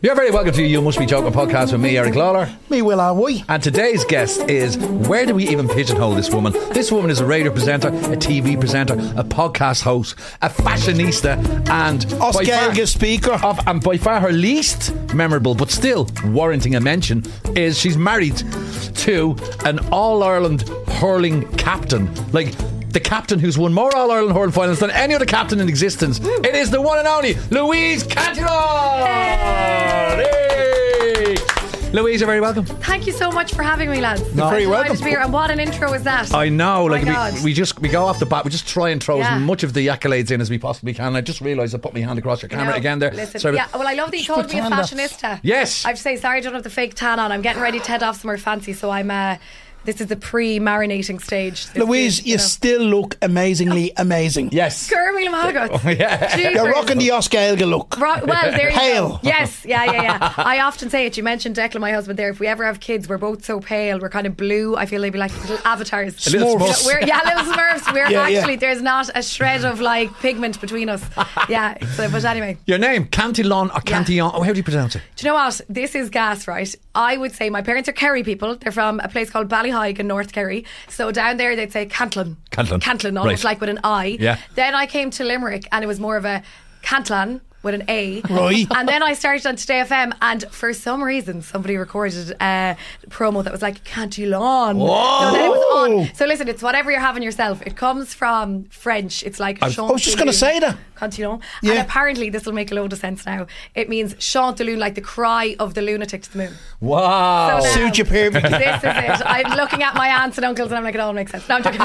You're very welcome to You Must Be Joking podcast with me, Eric Lawler. Me, Will I? And today's guest is, where do we even pigeonhole this woman? This woman is a radio presenter, a TV presenter, a podcast host, a fashionista, and Oscar speaker. And by far her least memorable, but still warranting a mention, is she's married to an All-Ireland hurling captain. Like, the captain who's won more All-Ireland hurling finals than any other captain in existence. It is the one and only Louise Cantillon. Hey. Louise, you're very welcome. Thank you so much for having me, lads. You're very welcome. To be here. And what an intro is that? I know, like God. we go off the bat, we just try and throw Yeah. as much of the accolades in as we possibly can. I just realised I put my hand across your camera again there. Listen, Sorry. yeah, well, I love that you called me a fashionista. Yes. I have to say, sorry I don't have the fake tan on. I'm getting ready to head off somewhere fancy, so I'm this is the pre-marinating stage. Louise, you still look amazingly amazing. Yes. Gurmil Magot. Yeah. You're rocking the Oscar Elga look. Well, there you Pale. go. Yes, yeah. I often say it. You mentioned Declan, my husband there. If we ever have kids, we're both so pale. We're kind of blue. I feel they'd be like little avatars. Little Smurfs. Smurfs. Little Smurfs. We're Yeah, actually, yeah. there's not a shred of like pigment between us. Yeah, so, but anyway. Your name, Cantillon or Cantillon? Oh, how do you pronounce it? Do you know what? This is gas, right? I would say my parents are Kerry people. They're from a place called Ballyhaig in North Kerry. So down there they'd say Cantillon. Cantillon, almost Right. like with an I. Yeah. Then I came to Limerick and it was more of a Cantillon with an A. Right. And then I started on Today FM, and for some reason somebody recorded a promo that was like Cantillon. So then it was on. So listen, it's whatever you're having yourself. It comes from French. It's like I was just going to say that. Cantillon. Yeah. And apparently this will make a load of sense now. It means chant de lune, like the cry of the lunatic to the moon. Wow. So now- Suit you perfectly. This is it. I'm looking at my aunts and uncles and I'm like, it all makes sense. No, I'm joking.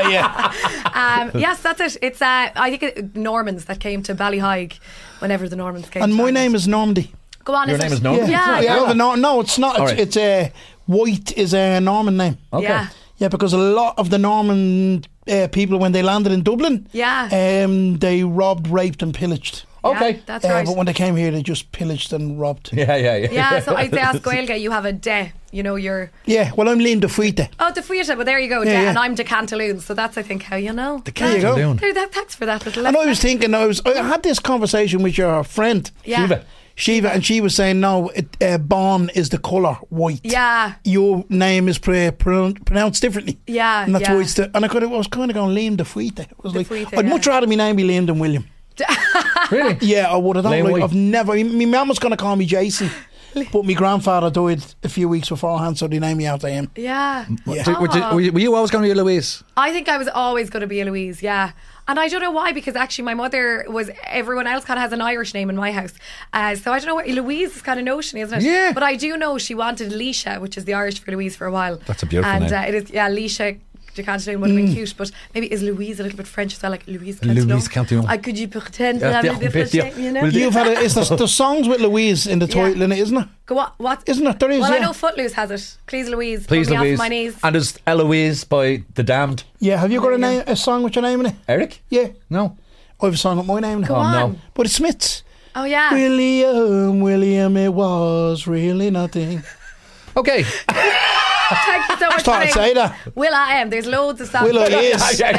Yeah. Yes, that's it. It's I think Normans that came to Ballyhaig whenever the Normans came. And to my Ireland. name is Normandy. Go on. Your is name it? is Normandy? Yeah. No, it's not. All right. It's White is a Norman name. Okay. Yeah. Yeah, because a lot of the Norman people, when they landed in Dublin, Yeah. they robbed, raped and pillaged. Okay. Yeah, that's right. But when they came here, they just pillaged and robbed. Yeah. Yeah, so I'd say ask Gaelga, you have a de, you know, you're Yeah, well, I'm Liam de Fuite. de Fuita, but there you go, Yeah, de, yeah. and I'm de Cantillon, so that's I think how you know. There you go. Cantillon. Thanks for that little And I lesson. was thinking, I had this conversation with your friend, Yeah. Shiva, and she was saying, no, Bon is the colour white. Yeah. Your name is pronounced differently. Yeah, And that's yeah. why it's and I was kind of going Liam de Fuite. I was De like, Fuite, I'd yeah. much rather my name be Liam than William. Really? Yeah, I would have. Liam White. I've never. My mum was going to call me Jason, but my grandfather died a few weeks beforehand, so they named me after him. Yeah. Were you always going to be a Louise? I think I was always going to be a Louise, yeah. And I don't know why, because actually my mother was, everyone else kind of has an Irish name in my house. So I don't know what, Louise is kind of notion, isn't it? Yeah. But I do know she wanted Leisha, which is the Irish for Louise, for a while. That's a beautiful and, name. And it is, yeah, Leisha de Cantillon would have been cute, but maybe is Louise a little bit French as well, like Louise Cantillon? Louise Cantillon. I could you pretend Yeah, to have yeah, a different yeah. shape, you know? Well, You've had there's songs with Louise in the Yeah. title, innit, isn't it? Go on, what? Isn't it? There is. Well, I yeah. know Footloose has it. Please Louise, Please, put me Louise. off my knees. And there's Eloise by The Damned. Yeah, have you got There you a song with your name in it? Eric? Yeah, No. I have a song with my name in it. Go Oh, on. no. But it's Smiths. Oh yeah. William, it was really nothing. Okay. Thank you so much. Thought I'd for say saying- that. Will I am. There's loads of songs. Will I is. Yeah.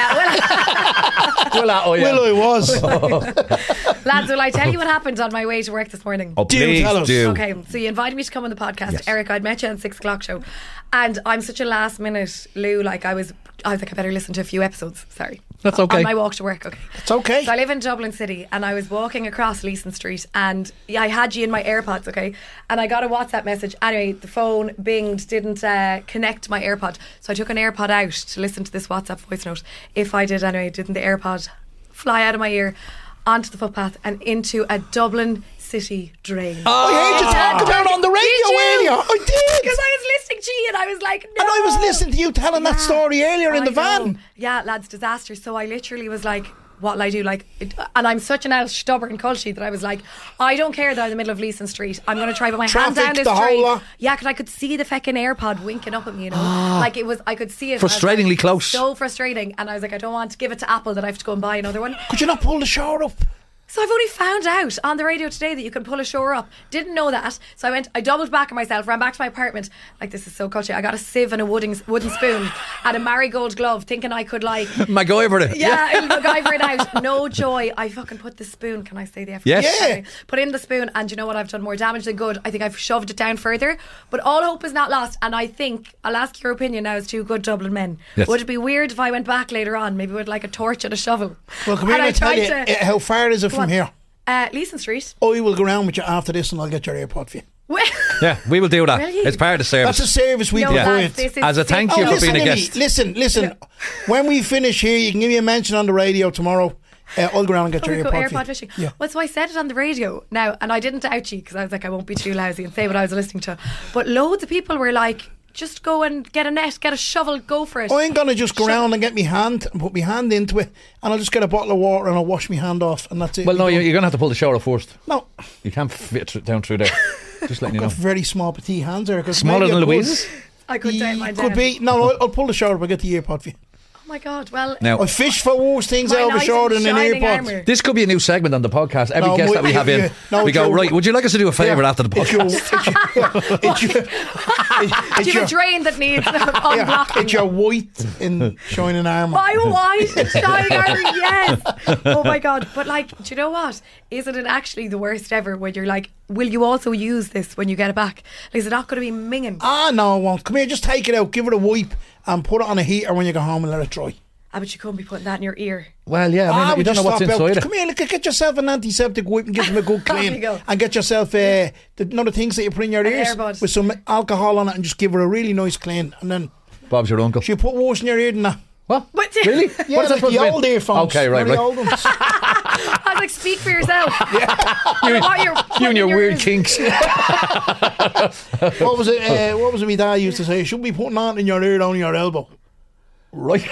Will I? Will Will I was. Lads, will I tell you what happened on my way to work this morning? Oh, Do please tell us. do. Okay, so you invited me to come on the podcast. Yes. Eric, I'd met you on 6 o'clock show. And I'm such a last minute Lou, like I was like, I better listen to a few episodes. Sorry. That's okay. On my walk to work, okay. It's okay. So I live in Dublin City and I was walking across Leeson Street and I had you in my AirPods, okay? And I got a WhatsApp message. Anyway, the phone binged, didn't connect my AirPod. So I took an AirPod out to listen to this WhatsApp voice note. If I did anyway, didn't the AirPod fly out of my ear onto the footpath and into a Dublin City drain. I heard you talk about it on the radio earlier. I did. Because I was listening to you and I was like, no. And I was listening to you telling that story earlier in the I know. van. Yeah, lads, disaster. So I literally was like, what'll I do? Like, and I'm such an stubborn culture that I was like, I don't care that I'm in the middle of Leeson Street. I'm going to try put my hand Traffic, down this the whole street. lot. Yeah, because I could see the feckin' AirPod winking up at me, you know. Like it was, I could see it. Frustratingly like, close. So frustrating. And I was like, I don't want to give it to Apple that I have to go and buy another one. Could you not pull the shower up? So I've only found out on the radio today that you can pull a shower up. Didn't know that. So I doubled back on myself, ran back to my apartment. Like, this is so culture. I got a sieve and a wooden spoon and a marigold glove, thinking I could like MacGyver it. yeah, I'll MacGyver it out. No joy. I fucking put the spoon. Can I say the F? Yes. Yeah. Put in the spoon, and you know what? I've done more damage than good. I think I've shoved it down further. But all hope is not lost. And I think I'll ask your opinion now as two good Dublin men. Yes. Would it be weird if I went back later on, maybe with like a torch and a shovel? Well, come here, And I I tell you, tried to- how far is it from on. here? Leeson Street. I will go round with you after this and I'll get your AirPod for you. Yeah, we will do that. Will you? It's part of the service. That's a service we No, provide. lads, this is As a thank you for listen being a to me. guest. Listen. When we finish here, you can give me a mention on the radio tomorrow. I'll go around and get Oh, your we go AirPod for you. AirPod fishing. Yeah. Well, so I said it on the radio now, and I didn't doubt you because I was like, I won't be too lousy and say what I was listening to. But loads of people were like, just go and get a net, get a shovel, go for it. I ain't gonna just go around and get my hand and put my hand into it, and I'll just get a bottle of water and I'll wash my hand off, and that's it. Well, no, you're going to have to pull the shower up first. no. You can't fit down through there. Just letting you know. Got very small petite hands there. 'cause Smaller maybe than I could- Louise's? I could down my Could be. No, I'll pull the shower up and get the AirPod for you. Oh my God. Well, Now, I fish for worse things my out of a knight shower in than an shining AirPod. armour. this could be a new segment on the podcast. Every No, guest that we have in, no, we go, Joe. right, would you like us to do a favour Yeah. after the It's your, podcast? it's your, do you have a drain that needs unblocking? it's your white in shining armour. My white shining armour, yes. Oh my God. But like, do you know what? Isn't it actually the worst ever when you're like, will you also use this when you get it back? Like, is it not going to be minging? Ah, no, I won't. Come here, just take it out, give it a wipe, and put it on a heater when you go home and let it dry. But you couldn't be putting that in your ear. Well, yeah, I mean, you would don't know what's swap out. inside it. Come here, look, get yourself an antiseptic wipe and give them a good Off you clean. go. And get yourself the things that you put in your An ears earbud. with some alcohol on it and just give it a really nice clean. And then Bob's your uncle. she put worse in your ear than that. What? What? Really? Yeah, What is that like supposed the to mean? old earphones. Okay, right, The right. old ones. I was like, speak for yourself. I don't know what you're You putting and your in weird ears. kinks. What was it? What was it my dad used to say? You shouldn't be putting that in your ear down your elbow. Right.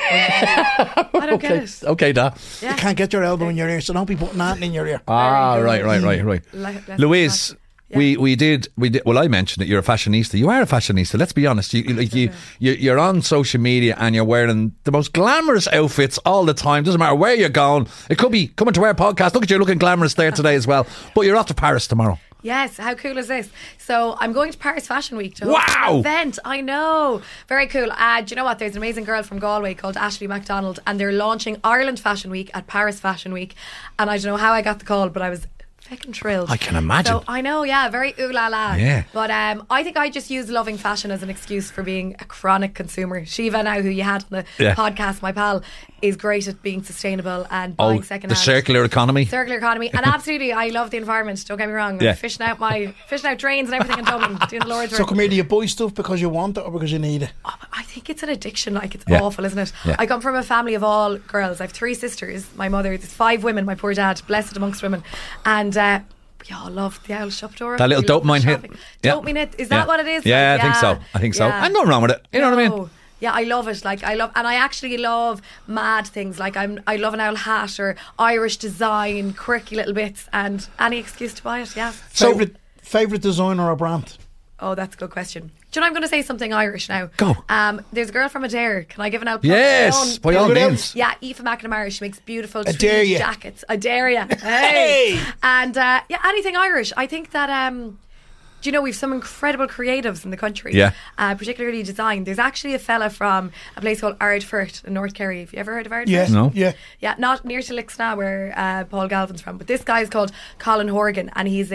I don't get it. Okay, Da. Yeah. You can't get your elbow in your ear, so don't be putting that in your ear. Ah, Very right, good. right. Let's Louise, not- yeah. we did. Well, I mentioned that you're a fashionista. You are a fashionista. Let's be honest. You're on social media and you're wearing the most glamorous outfits all the time. Doesn't matter where you're going. It could be coming to our podcast. Look at you looking glamorous there today as well. But you're off to Paris tomorrow. Yes, how cool is this? So I'm going to Paris Fashion Week to host Wow. an event. I know, very cool. Do you know what? There's an amazing girl from Galway called Ashley MacDonald, and they're launching Ireland Fashion Week at Paris Fashion Week. And I don't know how I got the call, but I was fucking thrilled. I can imagine. So I know, yeah, very ooh la la. Yeah. But I think I just use loving fashion as an excuse for being a chronic consumer. Shiva, now who you had on the Yeah. podcast, my pal, is great at being sustainable and buying second the hand. circular economy. Circular economy, and absolutely, I love the environment. Don't get me wrong. Yeah. I'm fishing out drains and everything in Dublin, doing the Lord's So work. come here, do you buy stuff because you want it or because you need it? Oh, but I think it's an addiction. Like, it's Yeah. awful, isn't it? Yeah. I come from a family of all girls. I have 3 sisters. My mother, there's 5 women. My poor dad, blessed amongst women, and we all love the owl shop door. That little We love the dopamine hit. shopping. Yeah. Dopamine hit. Is that what it is? Yeah, Like, I think so. I think so. yeah. And nothing wrong with it. You know what I mean? No. Yeah, I love it. Like, and I actually love mad things. Like, I love an owl hat or Irish design, quirky little bits, and any excuse to buy it. Yeah. So- Favorite designer or brand? Oh, that's a good question. Do you know, I'm going to say something Irish now. Go. There's a girl from Adair. Can I give an out? Yes, by all means. Yeah, Aoife McNamara. She makes beautiful Adair, tweed yeah. jackets. Adair, yeah. Hey! And yeah, anything Irish. I think that do you know, we've some incredible creatives in the country. Yeah. Particularly design. There's actually a fella from a place called Ardfurt in North Kerry. Have you ever heard of Ardfurt? Yeah, No. yeah. Yeah, not near to Lixna where Paul Galvin's from, but this guy's called Colin Horgan, and he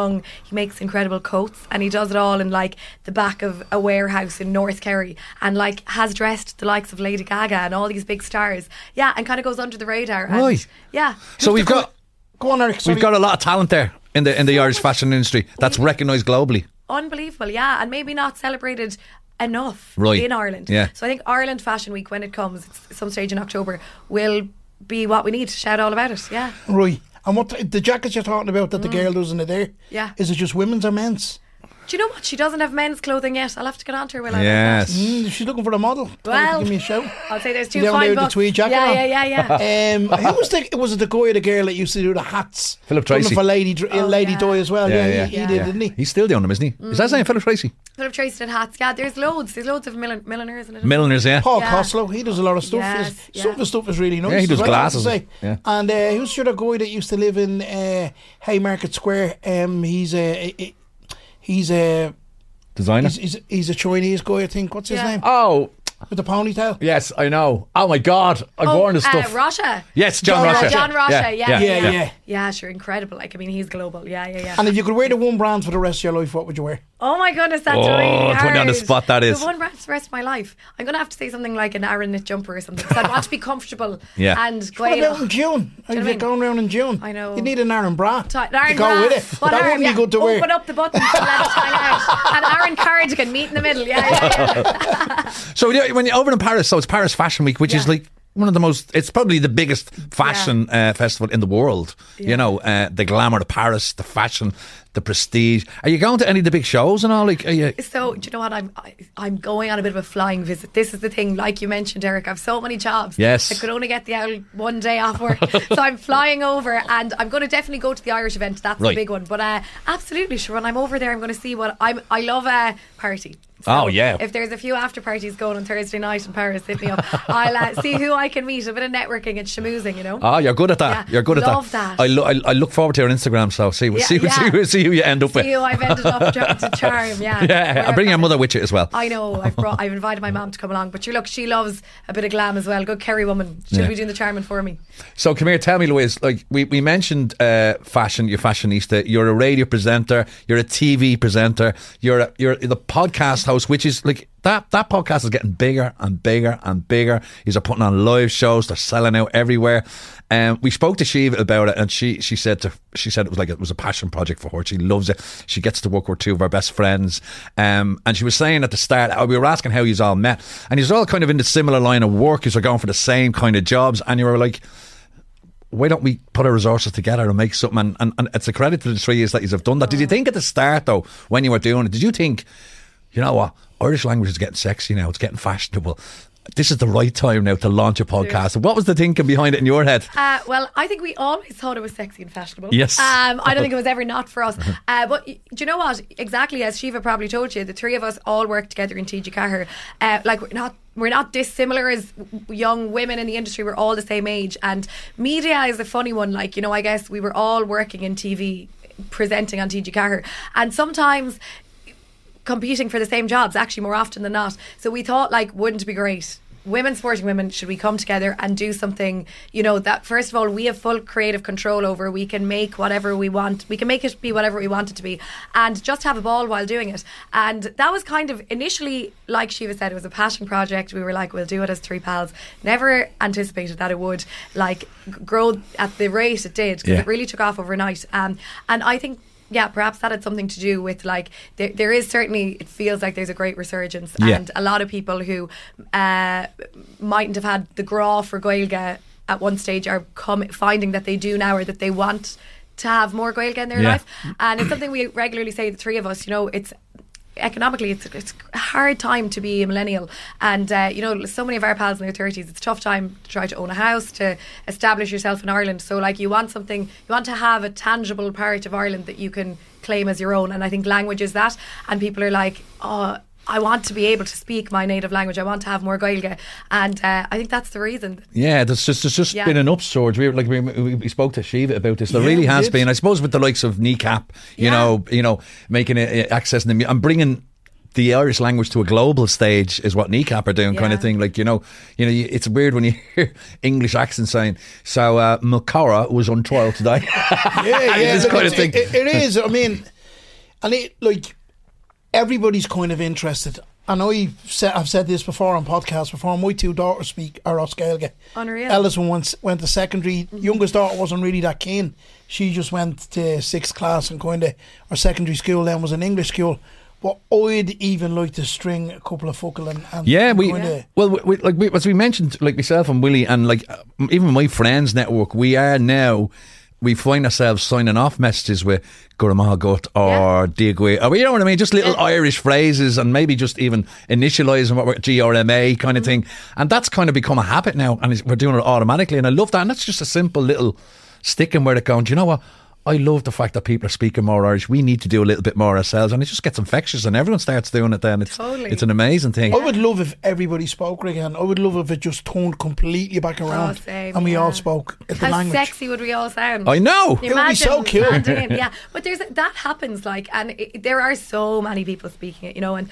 makes incredible coats, and he does it all in like the back of a warehouse in North Kerry, and like has dressed the likes of Lady Gaga and all these big stars. Yeah, and kind of goes under the radar. And, Right. yeah. So we've got Go on, Eric. Sorry. we've got a lot of talent there in the Irish fashion industry that's recognised globally. Unbelievable, yeah, and maybe not celebrated enough Right. in Ireland. Yeah. So I think Ireland Fashion Week, when it comes, it's some stage in October, will be what we need to shout all about it. Yeah. Right. And what the jackets you're talking about that the girl does in the there? Yeah. Is it just women's or men's? Do you know what? She doesn't have men's clothing yet. I'll have to get on to her. Will I? Yes. She's looking for a model. Well, give me a shout. I'll say there's two Down there fine with the books. tweed jacket on. Yeah. Who was it the guy or the girl that used to do the hats? Philip Tracy. For Lady yeah. Di as well. Yeah. He did, didn't he? He's still doing them, isn't he? Is that saying Philip Tracy? Philip Tracy did hats. Yeah, there's loads of milliners in it. Milliners, yeah. Paul Yeah. Costello, he does a lot of stuff. Yes, Some of the stuff is really nice. Yeah, he does as well, I have to glasses. say. Yeah. And who's the other guy that used to live in Haymarket Square? He's a Designer. he's a Chinese guy, I think. What's his Yeah. name? Oh, With the ponytail. yes, I know. Oh my God, I've worn his stuff. Rasha. Yes, John John Russia. Russia. John Rasha, yeah. Yeah. Yeah, sure, incredible. Like, I mean, he's global. Yeah. And if you could wear the one brand for the rest of your life, what would you wear? Oh my goodness, that's Oh, really hard. put me on the spot, that is. The one for the rest of my life. I'm going to have to say something like an Aaron knit jumper or something, because I want to be comfortable Yeah. and go What about out. in June? you know If what I you're going around in June, I know. you need an Aaron bra Aaron to go bra. with it. Well, That Aaron, wouldn't be good to wear. Open up the button and let it hang out. An Aaron cardigan, meet in the middle. Yeah. So when you're over in Paris, so it's Paris Fashion Week, which is Yeah. like one of the most, it's probably the biggest fashion festival in the world. Yeah. You know, the glamour, the Paris, the fashion, the prestige. Are you going to any of the big shows and all? Like, are you? So, do you know what? I'm going on a bit of a flying visit. This is the thing, like you mentioned, Eric. I've so many jobs. Yes. I could only get the old one day off work. So I'm flying over, and I'm going to definitely go to the Irish event. That's Right. the big one. But absolutely, sure. When I'm over there, I'm going to see what I love a party. So Oh, yeah. If there's a few after parties going on Thursday night in Paris, hit me up. I'll see who I can meet. A bit of networking and schmoozing, you know. Oh, you're good at that. Yeah, You're good at love that. that. I look forward to your Instagram. So see Yeah. who you end up See with. who I've ended up to charm. Yeah. Yeah, I'll bring your mother with you as well. I know. I've invited my mum to come along, but she loves a bit of glam as well. Good Kerry woman. She'll Yeah. be doing the charming for me. So come here, tell me, Louise. Like we mentioned, fashion. You're fashionista. You're a radio presenter. You're a TV presenter. You're the podcast host, which is like that podcast is getting bigger and bigger and bigger. You're putting on live shows. They're selling out everywhere. We spoke to Shiva about it, and she said it was a passion project for her. She loves it. She gets to work with two of her best friends. And she was saying at the start, we were asking how you all met, and you're all kind of in the similar line of work. You're going for the same kind of jobs, and you were like, why don't we put our resources together and make something? And it's a credit to the 3 years that you've done that. Did you think at the start, though, when you were doing it, did you think, you know what, Irish language is getting sexy now, it's getting fashionable, this is the right time now to launch a podcast? What was the thinking behind it in your head? Well, I think we always thought it was sexy and fashionable. Yes. I don't think it was ever not for us. But do you know what? Exactly as Shiva probably told you, the three of us all work together in TG Cahir. Like we're not dissimilar as young women in the industry. We're all the same age. And media is a funny one. Like, you know, I guess we were all working in TV, presenting on TG Cahir. And sometimes competing for the same jobs, actually more often than not. So we thought, like, wouldn't it be great? Women supporting women, should we come together and do something, you know, that first of all we have full creative control over. We can make whatever we want. We can make it be whatever we want it to be, and just have a ball while doing it. And that was kind of initially, like Shiva said, it was a passion project. We were like, we'll do it as three pals. Never anticipated that it would like grow at the rate it did, because it really took off overnight. And I think, yeah, perhaps that had something to do with, like, there is certainly, it feels like there's a great resurgence, and a lot of people who mightn't have had the graw for Gaeilge at one stage are finding that they do now, or that they want to have more Gaeilge in their life. And it's something we regularly say, the three of us, you know, it's economically it's a hard time to be a millennial, and you know, so many of our pals in their 30s, it's a tough time to try to own a house, to establish yourself in Ireland. So like, you want to have a tangible part of Ireland that you can claim as your own, and I think language is that. And people are like, oh, I want to be able to speak my native language. I want to have more Gaeilge, and I think that's the reason. Yeah, there's just been an upsurge. We spoke to Shiva about this. There really has been. I suppose with the likes of Kneecap, you know, making it accessing the and bringing the Irish language to a global stage is what Kneecap are doing, kind of thing. Like, you know, it's weird when you hear English accents saying, so Mulcara was on trial today. This kind of thing. It is. I mean, and it, like, everybody's kind of interested. I know I've said this before on podcasts before. My two daughters speak Ross Gaeilge. Unreal. Ellison went to secondary. Youngest daughter wasn't really that keen. She just went to sixth class, and kind of her secondary school then was an English school. But I'd even like to string a couple of focal and as we mentioned, like myself and Willie, and like even my friends network, we are now we find ourselves signing off messages with Guramahagut or Diagwe, or you know what I mean, just little Irish phrases, and maybe just even initialising what we're GRMA kind of thing, and that's kind of become a habit now, and we're doing it automatically, and I love that. And that's just a simple little sticking where it going, do you know what, I love the fact that people are speaking more Irish. We need to do a little bit more ourselves, and it just gets infectious, and everyone starts doing it. Then it's an amazing thing. I would love if everybody spoke again. I would love if it just turned completely back around, same, and we all spoke the How language. sexy would we all sound? I know. It would be so cool. Yeah, but that happens, like, and there are so many people speaking it, you know. And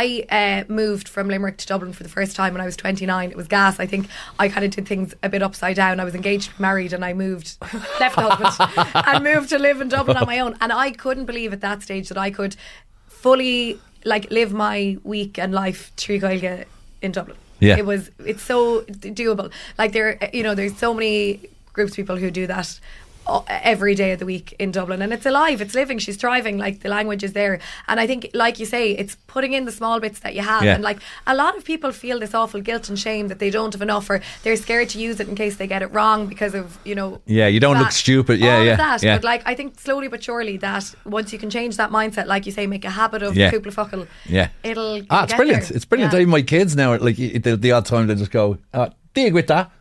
I moved from Limerick to Dublin for the first time when I was 29. It was gas. I think I kind of did things a bit upside down. I was engaged, married, and I moved, left the husband, and moved to live in Dublin on my own. And I couldn't believe at that stage that I could fully live my week and life Trí Gaeilge in Dublin. Yeah. It's so doable. Like there's so many groups of people who do that every day of the week in Dublin, and it's alive, it's living, she's thriving, like the language is there. And I think, like you say, it's putting in the small bits that you have, and like a lot of people feel this awful guilt and shame that they don't have enough, or they're scared to use it in case they get it wrong because of, you know, you don't look stupid, all of that. But like, I think slowly but surely that once you can change that mindset, like you say, make a habit of cúpla focal, it'll it's brilliant there. It's brilliant. Even my kids now, like the odd time they just go, deal with that.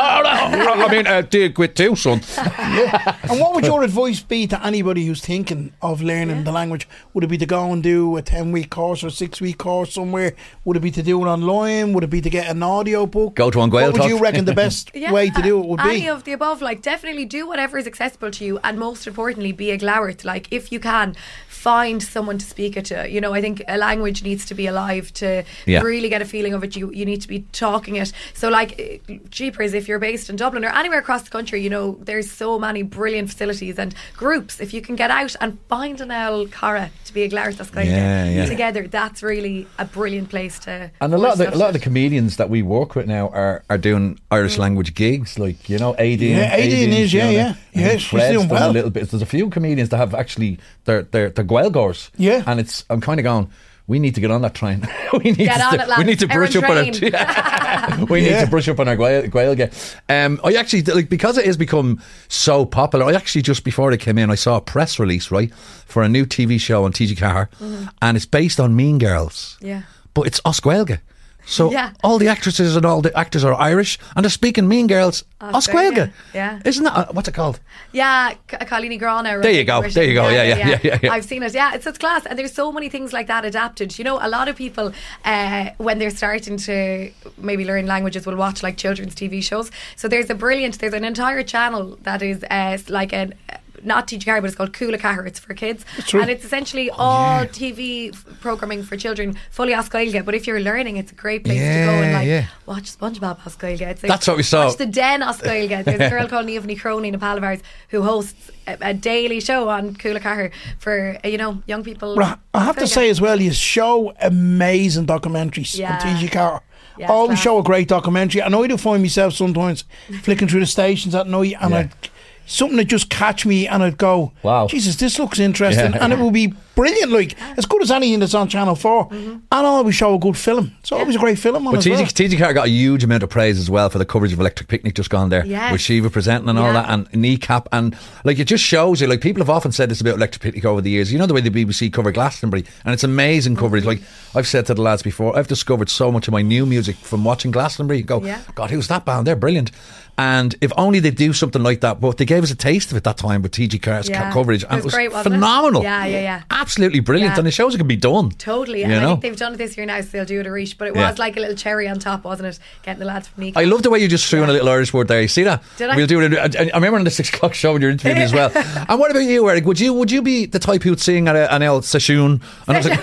I mean, deal with too, son. And what would your advice be to anybody who's thinking of learning the language? Would it be to go and do a 10-week course or 6-week course somewhere? Would it be to do it online? Would it be to get an audio book? Go to An Gael What would Talk. you reckon the best way to do it would be? Any of the above. Like, definitely do whatever is accessible to you, and most importantly, be a glowert. Like, if you can, find someone to speak it to. You know, I think a language needs to be alive to really get a feeling of it. You need to be talking it. So, like, jeepers, if you're based in Dublin or anywhere across the country, you know, there's so many brilliant facilities and groups. If you can get out and find an El Cara to be a glowert together, that's really a brilliant place to. And a lot of the comedians that we work with now are doing Irish language gigs, like, you know, Aideen. Yeah, Aideen is, yeah, she's doing well. A little bit. There's a few comedians that have actually they're Gaelgors. Yeah, and I'm kind of going, we need to get on that train. we need to brush up on our we need to brush up on our Gaeilge. I actually, like, because it has become so popular, I actually, just before I came in, I saw a press release, right, for a new TV show on TG Carr, and it's based on Mean Girls. Yeah. But it's Os Gaeilge. So all the actresses and all the actors are Irish, and they're speaking Mean Girls Os Gaeilge. Yeah. Isn't that, what's it called? Yeah, Colleen Grana. There you go. Yeah. I've seen it. Yeah, it's class. And there's so many things like that adapted. You know, a lot of people, when they're starting to maybe learn languages, will watch like children's TV shows. So there's an entire channel that is not TG Carr, but it's called Cúla Cahar. It's for kids, and it's essentially all TV programming for children, fully Os Gaeilge. But if you're learning, it's a great place to go and watch SpongeBob Os Gaeilge. It's like, that's what we saw. Watch the Den Os Gaeilge. There's a girl called Niamh Crony, a pal of ours, who hosts a daily show on Cúla Cahar for young people. Well, I have to say as well, you show amazing documentaries on TG Carr. Yeah, always show a great documentary. I know I do find myself sometimes flicking through the stations at night, and something that just catch me, and I'd go, wow, Jesus, this looks interesting, and it will be brilliant, like as good as anything that's on Channel 4, and I'll always show a good film. It's always a great film on. But TG Carr got a huge amount of praise as well for the coverage of Electric Picnic just gone there, with Shiva presenting and all that, and Kneecap, and like, it just shows you, like, people have often said this about Electric Picnic over the years, you know, the way the BBC cover Glastonbury, and it's amazing coverage. Like I've said to the lads before, I've discovered so much of my new music from watching Glastonbury. You go, God, who's that band? They're brilliant. And if only they do something like that. But they gave us a taste of it that time with TG Carr's coverage, and it was great, phenomenal. Yeah. Absolutely brilliant, and it shows it can be done. Totally, and I think they've done it this year now, so they'll do it a reach. But it was like a little cherry on top, wasn't it? Getting the lads from Nico. I love the way you just threw in a little Irish word there. You see that? Did I? We'll do it. I remember on the 6 o'clock show when you're interviewing me as well. And what about you, Eric? Would you be the type who'd sing at an El Sassoon? And I was like,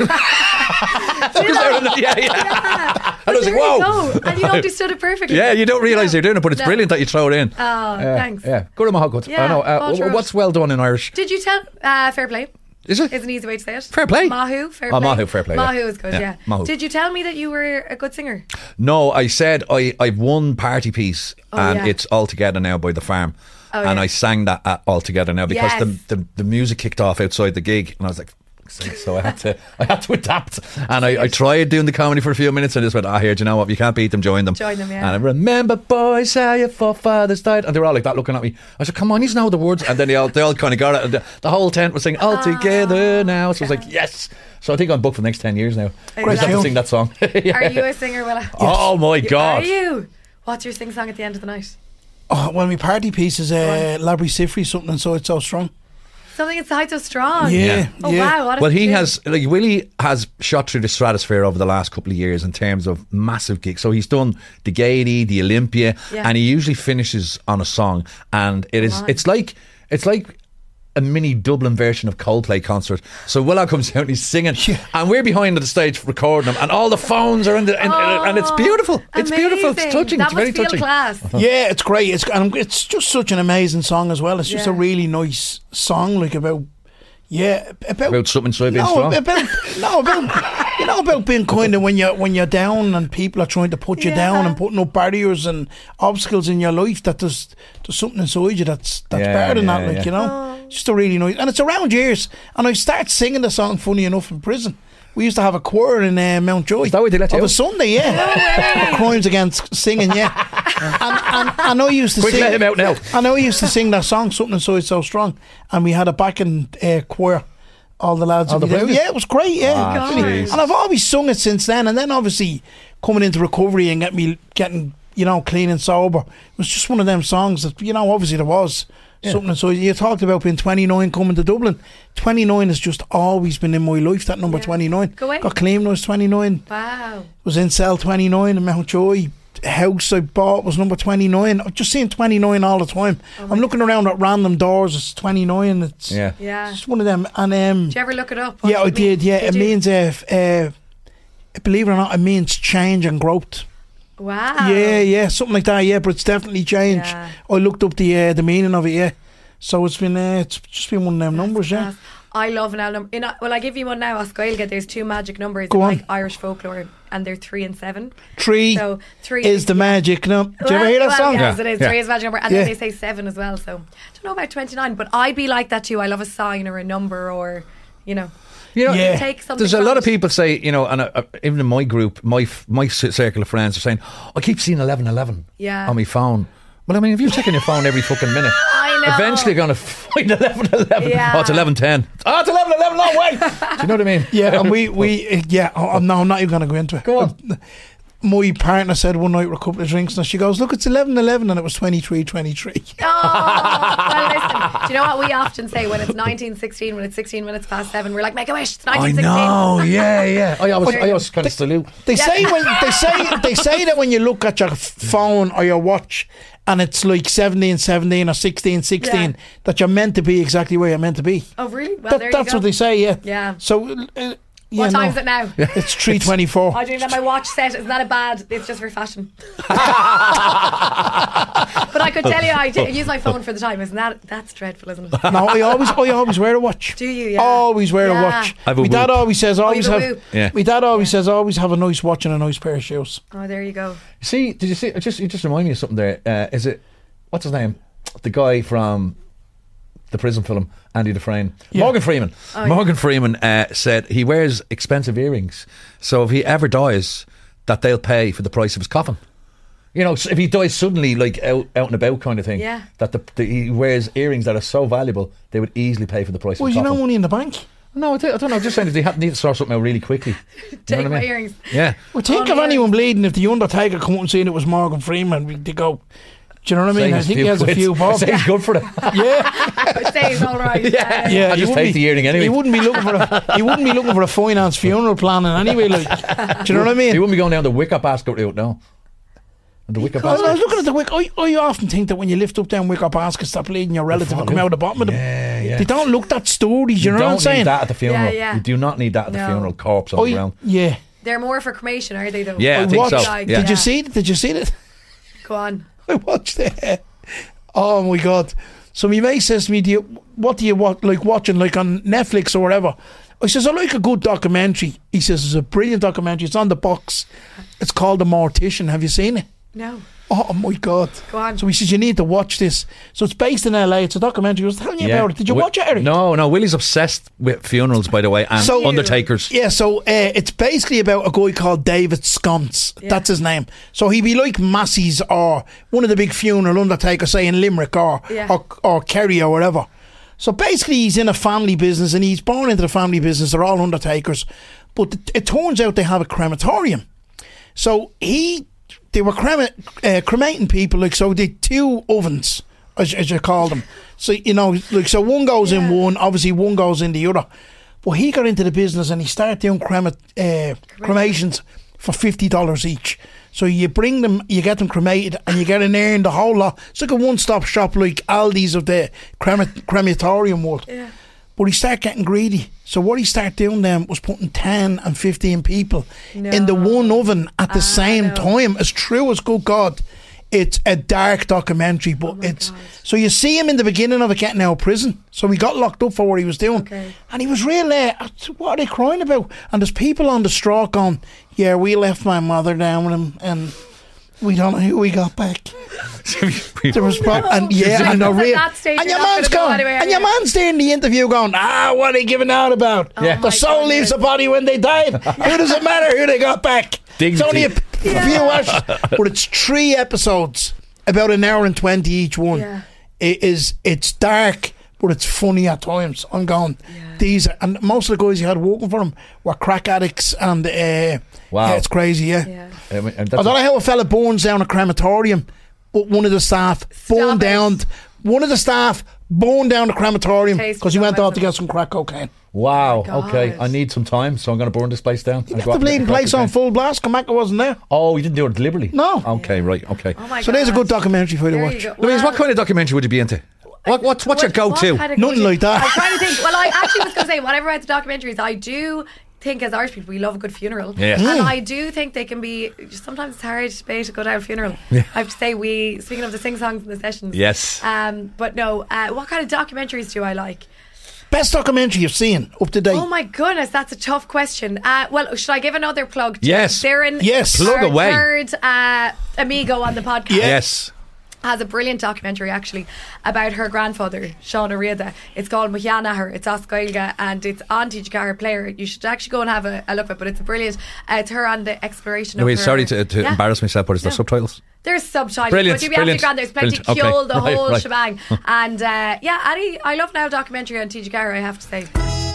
and I was like, whoa! And you understood it perfectly. Yeah, you don't realise you're doing it, but it's brilliant that you throw it in. Oh, thanks. Yeah, good Mahagut. I know. What's well done in Irish? Did you tell fair play? Is it? Is an easy way to say it. Fair play. Mahu, fair play. Mahu, fair play. Mahu is good, yeah. Mahu. Did you tell me that you were a good singer? No, I said I've one party piece, and it's All Together Now by The Farm. I sang that All Together Now because the music kicked off outside the gig, and I was like, fuck's sake. So I had to adapt. And I tried doing the comedy for a few minutes and just went, here, do you know what? If you can't beat them, join them. Join them, yeah. And I remember, boys, how your forefathers died. And they were all like that looking at me. I said, come on, you know the words. And then they all kind of got it. And the whole tent was singing, all together now. So I was like, yes. So I think I'm booked for the next 10 years now. I just have to sing that song. Yeah. Are you a singer, Willa? Yes. Oh my God. Are you? What's your sing song at the end of the night? Oh, well, my party piece is Labry Sifri, something inside so strong. Something inside so strong. Yeah. Oh wow. What Well, he has, like, Willie has shot through the stratosphere over the last couple of years in terms of massive gigs. So he's done the Gaiety, the Olympia, and he usually finishes on a song. And it's like a mini Dublin version of Coldplay concert. So Willow comes out and he's singing, and we're behind the stage recording him, and all the phones are in the, and it's beautiful. It's beautiful. It's touching. That It's very must feel touching. class. Yeah, it's great. It's just such an amazing song as well. It's just a really nice song, like about something inside being strong. About being kind of when you're down and people are trying to put you down and putting up barriers and obstacles in your life, that there's something inside you that's better than that, like, you know. Just a really nice, and it's around years. And I started singing the song, funny enough, in prison. We used to have a choir in Mountjoy. Is that where they let you on out? a Sunday, for crimes against singing, and I used to sing. Let him out now. I know I used to sing that song, something inside so strong, and we had a backing choir. All the lads would be there. Yeah, it was great. Yeah, geez. and I've always sung it since then. And then obviously coming into recovery and getting clean and sober, it was just one of them songs that obviously there was something. So you talked about being 29 coming to Dublin. 29 has just always been in my life. That number 29. Go away. Got claimed when I was 29. Wow. Was in cell 29 in Mountjoy. House I bought was number 29. I'm just seeing 29 all the time. I'm looking around at random doors. It's 29. It's just one of them. And did you ever look it up? I did. Yeah, it means believe it or not, it means change and growth. Wow. Yeah, something like that. Yeah, but it's definitely changed. Yeah. I looked up the meaning of it. Yeah, so it's just been one of them numbers. Class. I love an album. Well, I give you one now. Oscoilga, there's two magic numbers Go in on. like Irish folklore, and they're 3 and 7. 3 So 3 is the magic number. Did you ever hear that song? Yes, it is. 3 is the magic number, and then Yeah. they say 7 as well. So I don't know about 29, but I'd be like that too. I love a sign or a number, or take something. There's a from lot of it. people say, and even in my group, my circle of friends are saying, I keep seeing 1111 on my phone. Well, I mean, if you're checking your phone every fucking minute, I know. eventually you're going to find 1111. Yeah. Oh, it's 1110. Oh, it's 1111. No, wait. Do you know what I mean? Yeah, and no, I'm not even going to go into it. Go on. My partner said one night with a couple of drinks, and she goes, look, it's 11:11, and it was 23:23. Well, listen, do you know what we often say when it's 19:16, when it's 16 minutes past 7? We're like, make a wish, it's 19:16. I know, yeah. I always kind of salute. They say that when you look at your phone or your watch and it's like 17:17 or 16:16, that you're meant to be exactly where you're meant to be. Oh, really? Well, there you That's go. what they say, yeah. Yeah. So, What time is it now? It's 3:24. I don't even have my watch set. It's not a bad. It's just for fashion. But I could tell you, I use my phone for the time. Isn't that's dreadful, isn't it? No, I always wear a watch. Do you? Yeah. Always wear a watch. I have a My dad Whoop. always says, always you have a have. Whoop. Yeah. My dad always says, always have a nice watch and a nice pair of shoes. Oh, there you go. See, did you see? You just remind me of something there. Is it, what's his name? The guy from the prison film, Andy Dufresne. Yeah. Morgan Freeman. Morgan Freeman said he wears expensive earrings, so if he ever dies, that they'll pay for the price of his coffin. So if he dies suddenly, like out and about kind of thing, that he wears earrings that are so valuable, they would easily pay for the price of Well, his you coffin. know money in the bank? No, I don't know. I'm just saying that they need to sort something out really quickly. Take my earrings. Yeah. Well, think of anyone bleeding. If the Undertaker come out and saying it was Morgan Freeman, they go, do you know what I mean? I think he has a few bob. He's good for it. Yeah. It says all right. Yeah, I he just wouldn't take the earring anyway. He wouldn't be looking for a finance funeral planning anyway. Like, do you know what I mean? He wouldn't be going down the wicker basket route, no. And the wicker Well, I was basket. looking at the wicker. I often think that when you lift up them wicker baskets, stop bleeding, your relative will come out the bottom of them. Yeah. They don't look that sturdy. Do you know what I'm don't need saying? that at the funeral. Yeah. You do not need that at the funeral. Corpse on the ground. Yeah. They're more for cremation, are they? Though. Yeah, I think so. Like, Yeah. Did you see it? Did you see it? Go on. I watched it. Oh my god! So my mate says to me, "What do you like watching, like on Netflix or whatever?" I says, "I like a good documentary." He says, "It's a brilliant documentary. It's on the box. It's called The Mortician. Have you seen it?" No. Oh my God. Go on. So he says, you need to watch this. So it's based in LA. It's a documentary. I was telling you about it. Did you watch it, Eric? No. Willie's obsessed with funerals, by the way, and So- undertakers. Yeah, so it's basically about a guy called David Sconce. Yeah. That's his name. So he'd be like Massey's or one of the big funeral undertakers, say in Limerick or Kerry or whatever. So basically he's in a family business and he's born into the family business. They're all undertakers. But it turns out they have a crematorium. So they were cremating people, like, so they two ovens, as you call them. So, you know, like, so one goes in one, obviously one goes in the other. But he got into the business and he started doing cremations for $50 each. So you bring them, you get them cremated, and you get in there in the whole lot. It's like a one-stop shop, like Aldi's of the crematorium world. Yeah. But he started getting greedy. So what he started doing then was putting 10 and 15 people in the one oven at the same time. As true as good God. It's a dark documentary, but it's... God. So you see him in the beginning of it getting out of prison. So he got locked up for what he was doing. Okay. And he was real... what are they crying about? And there's people on the straw going, yeah, we left my mother down with him and we don't know who we got back. There was and yeah, and At that stage, and you're your not man's gonna go going, anywhere, and your yeah. man's there in the interview going, what are they giving out about? Yeah. The soul leaves the body when they died. Who does it matter who they got back? Dignity. It's only a few hours, but it's 3 episodes, about an hour and 20 each one. Yeah. It's dark, but it's funny at times. I'm going, these are, and most of the guys you had working for him were crack addicts, and Wow. yeah, it's crazy, yeah. Yeah. And I that's don't know how a fella burns down a crematorium, but one of the staff burned it. down. One of the staff burned down the crematorium Taste because he went for out to medicine. get some crack cocaine. wow. Oh my Okay, God. I need some time, so I'm going to burn this place down. He left the bleeding place on full blast. Come back, it wasn't there. Oh, you didn't do it deliberately? No. Okay, right. Okay. Oh my So there's a God. good documentary for you to There watch. you go. Louise, what Well, kind of documentary would you be into? What's your go-to? what kind of Nothing go-to? like that. I'm trying to think. Well, I actually was going to say, whatever about the documentaries, I do think as Irish people we love a good funeral. Yes. And I do think they can be, sometimes it's hard to pay to go down a funeral. Yeah. I have to say, speaking of the sing-songs and the sessions. Yes. But no, what kind of documentaries do I like? Best documentary you've seen up to date. Oh my goodness, that's a tough question. Well, should I give another plug? To Yes. Darren, Yes. Plug our away. third amigo on the podcast. Yes. Has a brilliant documentary actually about her grandfather, Sean O'Riordan. It's called Muhianahar. It's Oscoilga and it's on TG Carr Player. You should actually go and have a look at it, but it's brilliant. It's her on the exploration Louise, of her... sorry to Yeah. embarrass myself, but is there No. subtitles? There's subtitles, Brilliant, but you'll be absolutely brilliant, grand. There's plenty brilliant. Okay, Kjol, the right, whole right. shebang. And Annie, I love now documentary on TG Carr, I have to say.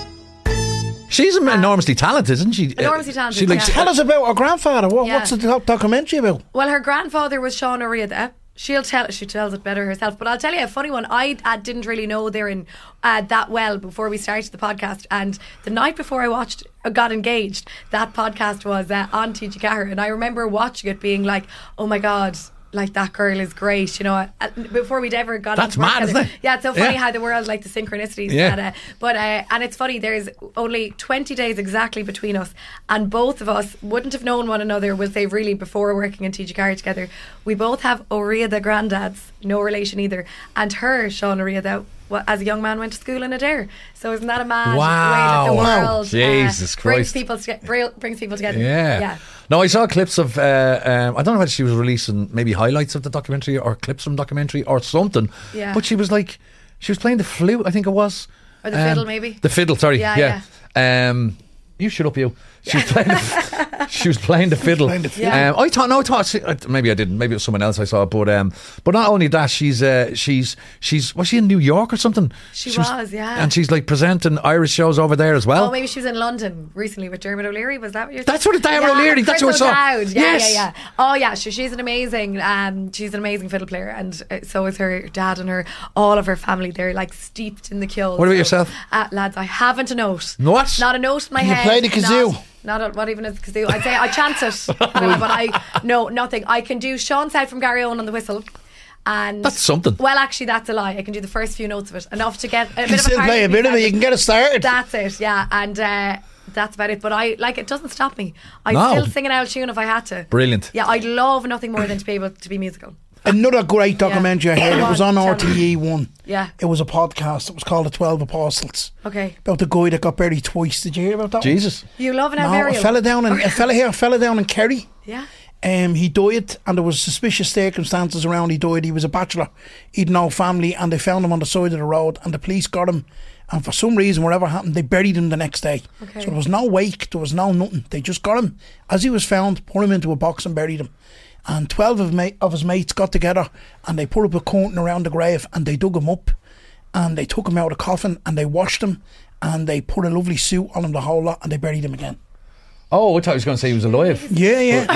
She's enormously talented, isn't she? Enormously talented, She likes yeah. Tell us about her grandfather. Yeah. What's the documentary about? Well, her grandfather was Sean O'Riordan. She tells it better herself. But I'll tell you a funny one. I didn't really know Darren that well before we started the podcast. And the night before I got engaged, that podcast was on TG Carr. And I remember watching it being like, oh my God, like that girl is great, you know. Before we'd ever got That's on to work mad, together. isn't it? Yeah, it's so funny Yeah. how the world, like the synchronicities. Yeah. And it's funny, there's only 20 days exactly between us, and both of us wouldn't have known one another, we'll say, really, before working in TG Carr together. We both have O'Riordan granddads, no relation either, and her, Sean O'Riordan, as a young man, went to school in Adair. So isn't that a mad Wow. way that the Wow. world Jesus brings Christ. brings people together? Yeah. No, I saw clips of. I don't know whether she was releasing maybe highlights of the documentary or clips from the documentary or something. Yeah. But she was playing the flute, I think it was. Or the fiddle, maybe. The fiddle, sorry. Yeah, You shut up, you. She was playing the fiddle. Playing the fiddle. Yeah. I thought maybe I didn't. Maybe it was someone else I saw. But not only that, she's was she in New York or something? She was, yeah. And she's like presenting Irish shows over there as well. Oh, maybe she was in London recently with Dermot O'Leary. Was that what you're saying? That's what Dermot O'Leary, that's what I Chris saw. O'Dowd. Yeah, Yes. yeah. Oh, yeah. She's an amazing. She's an amazing fiddle player, and so is her dad and all of her family. They're like steeped in the Kjol. What about yourself? Lads, I haven't a note. What? Not a note in my Can you head. play the kazoo? Not even a kazoo. I'd say I chant it, but no, nothing. I can do Sean South from Gary Owen on the whistle. And That's something. Well, actually, that's a lie. I can do the first few notes of it, enough to get a bit You of a still part play a me bit of it. started. You can get it started. That's it, yeah. And that's about it. But it doesn't stop me. I'd No. still sing an old tune if I had to. Brilliant. Yeah, I'd love nothing more than to be able to be musical. Another great documentary I heard. Go It was on, on tell me. RTE1. Yeah. It was a podcast. It was called The 12 Apostles. Okay. About the guy that got buried twice. Did you hear about that? Jesus. You love an No, burial. a fella down in Kerry. Yeah. He died, and there was suspicious circumstances around he died. He was a bachelor, he'd no family, and they found him on the side of the road, and the police got him, and for some reason, whatever happened, they buried him the next day. Okay. So there was no wake, there was no nothing. They just got him as he was found, put him into a box and buried him. And 12 of his mates got together, and they put up a curtain around the grave, and they dug him up, and they took him out of the coffin, and they washed him, and they put a lovely suit on him, the whole lot, and they buried him again. Oh, I thought he was going to say he was alive. Yeah.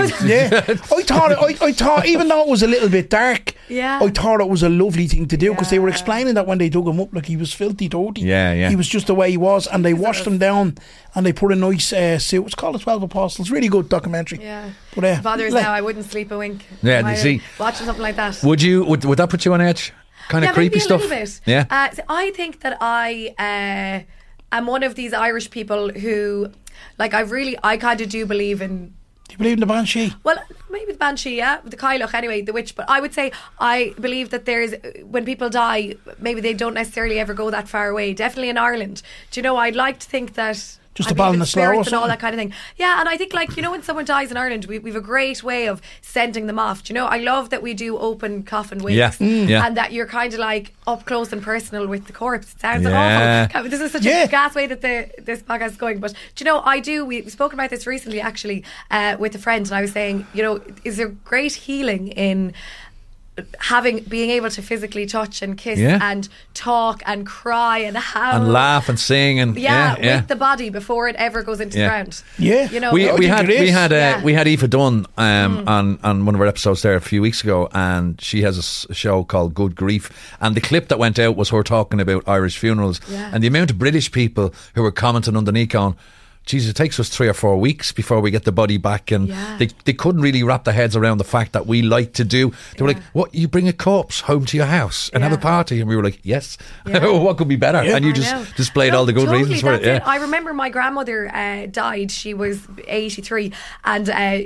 I thought, even though it was a little bit dark, Yeah. I thought it was a lovely thing to do, because they were Yeah. explaining that when they dug him up, like, he was filthy dirty. Yeah. He was just the way he was, and they washed him down, and they put a nice suit. It's called The 12 Apostles. Really good documentary. Yeah. But Bothers now. I wouldn't sleep a wink. Yeah, While you see. watching something like that. Would that put you on edge? Kind of creepy maybe stuff. A little bit. Yeah. So I think that I am one of these Irish people who, like, I kind of do believe in. Do you believe in the Banshee? Well, maybe the Banshee, yeah, the Cailleach, anyway, the witch. But I would say I believe that when people die, maybe they don't necessarily ever go that far away. Definitely in Ireland. Do you know? I'd like to think that. Just I a ball believe in in the slough or spirits and all something. that kind of thing. Yeah, and I think, like, you know, when someone dies in Ireland, we've a great way of sending them off. Do you know? I love that we do open coffin wakes. Yeah. Yeah. And that you're kind of like up close and personal with the corpse. It sounds Yeah. awful. This is such Yeah. a gas way that this podcast is going. But do you know, we've spoken about this recently, actually, with a friend, and I was saying, you know, is there great healing in being able to physically touch and kiss Yeah. and talk and cry and howl And laugh and sing and with the body before it ever goes into Yeah. the ground. Yeah. You know, we I think had it is. Yeah. we had Aoife Dunn on one of our episodes there a few weeks ago, and she has a show called Good Grief, and the clip that went out was her talking about Irish funerals, Yeah. and the amount of British people who were commenting underneath on, Jesus, it takes us 3 or 4 weeks before we get the body back, and Yeah. they couldn't really wrap their heads around the fact that we like to do. They were Yeah. like, "What? You bring a corpse home to your house and have a Yeah. party?" And we were like, "Yes." Yeah. What could be better? Yeah. And you I just know. displayed No, all the good totally, reasons for it. that's Yeah. I remember my grandmother died. She was 83, and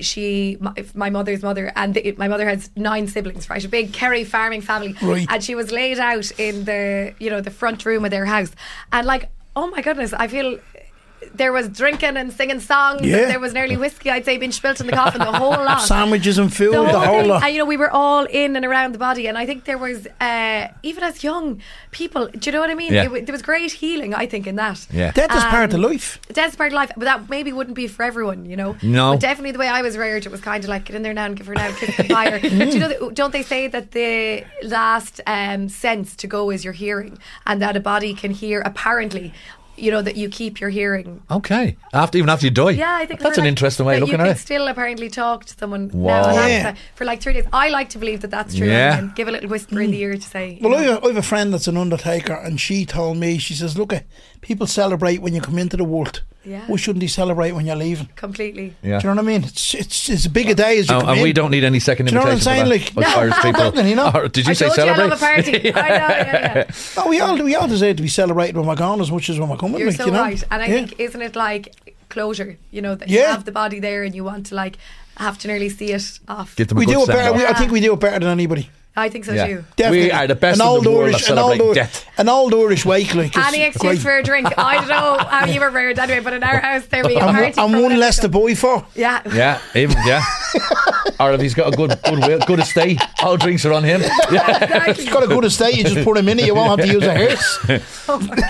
my mother's mother, and my mother has 9 siblings, right? A big Kerry farming family, Right. and she was laid out in the front room of their house, and like, oh my goodness, I feel. There was drinking and singing songs. Yeah. And there was nearly whiskey, I'd say, being spilt in the coffin, the whole lot. Sandwiches and food, the whole thing. lot. And, you know, we were all in and around the body, and I think there was, even as young people, do you know what I mean? Yeah. There was great healing, I think, in that. Yeah. Death is part of life. Death's part of life, but that maybe wouldn't be for everyone, you know. No. But definitely the way I was reared, it was kind of like, get in there now and give her now, kiss the fire. Do you know? Don't they say that the last sense to go is your hearing, and that a body can hear apparently. You know, that you keep your hearing. Okay. Even after you die. Yeah, I think that's an interesting way of looking you at can it. still apparently talk to someone Wow. now and Yeah. for like 3 days. I like to believe that that's true, Yeah. and give a little whisper in the ear to say. you Well, know, I have a friend that's an undertaker, and she told me, she says, look, people celebrate when you come into the world. Yeah. Why shouldn't they celebrate when you're leaving? completely. Yeah. Do you know what I mean? It's as big a day as you come And in. we don't need any second Do you know what I'm invitation saying? for Like, that. Irish people. nothing, you know? Or did you I say told you I celebrate? love a party. I know, yeah. No, we all deserve to be celebrated when we're gone as much as when we're coming. You're like, so you know? right, and I Yeah. think isn't it like closure? You know, that you Yeah. have the body there, and you want to like have to nearly see it off. Give them we a good do it send better. off. I think we do it better than anybody. I think so Yeah. too. Definitely. We are the best An in old the world Irish, at celebrating death. An old Irish wake, like. Any it's excuse great. for a drink. I don't know how you were reared anyway, but in our house there be a And party. and from one whenever less it to comes. boy for. Yeah. Yeah, even, yeah. Or if he's got a good estate, all drinks are on him. If you've got a good estate, you just put him in it. You won't have to use a hearse.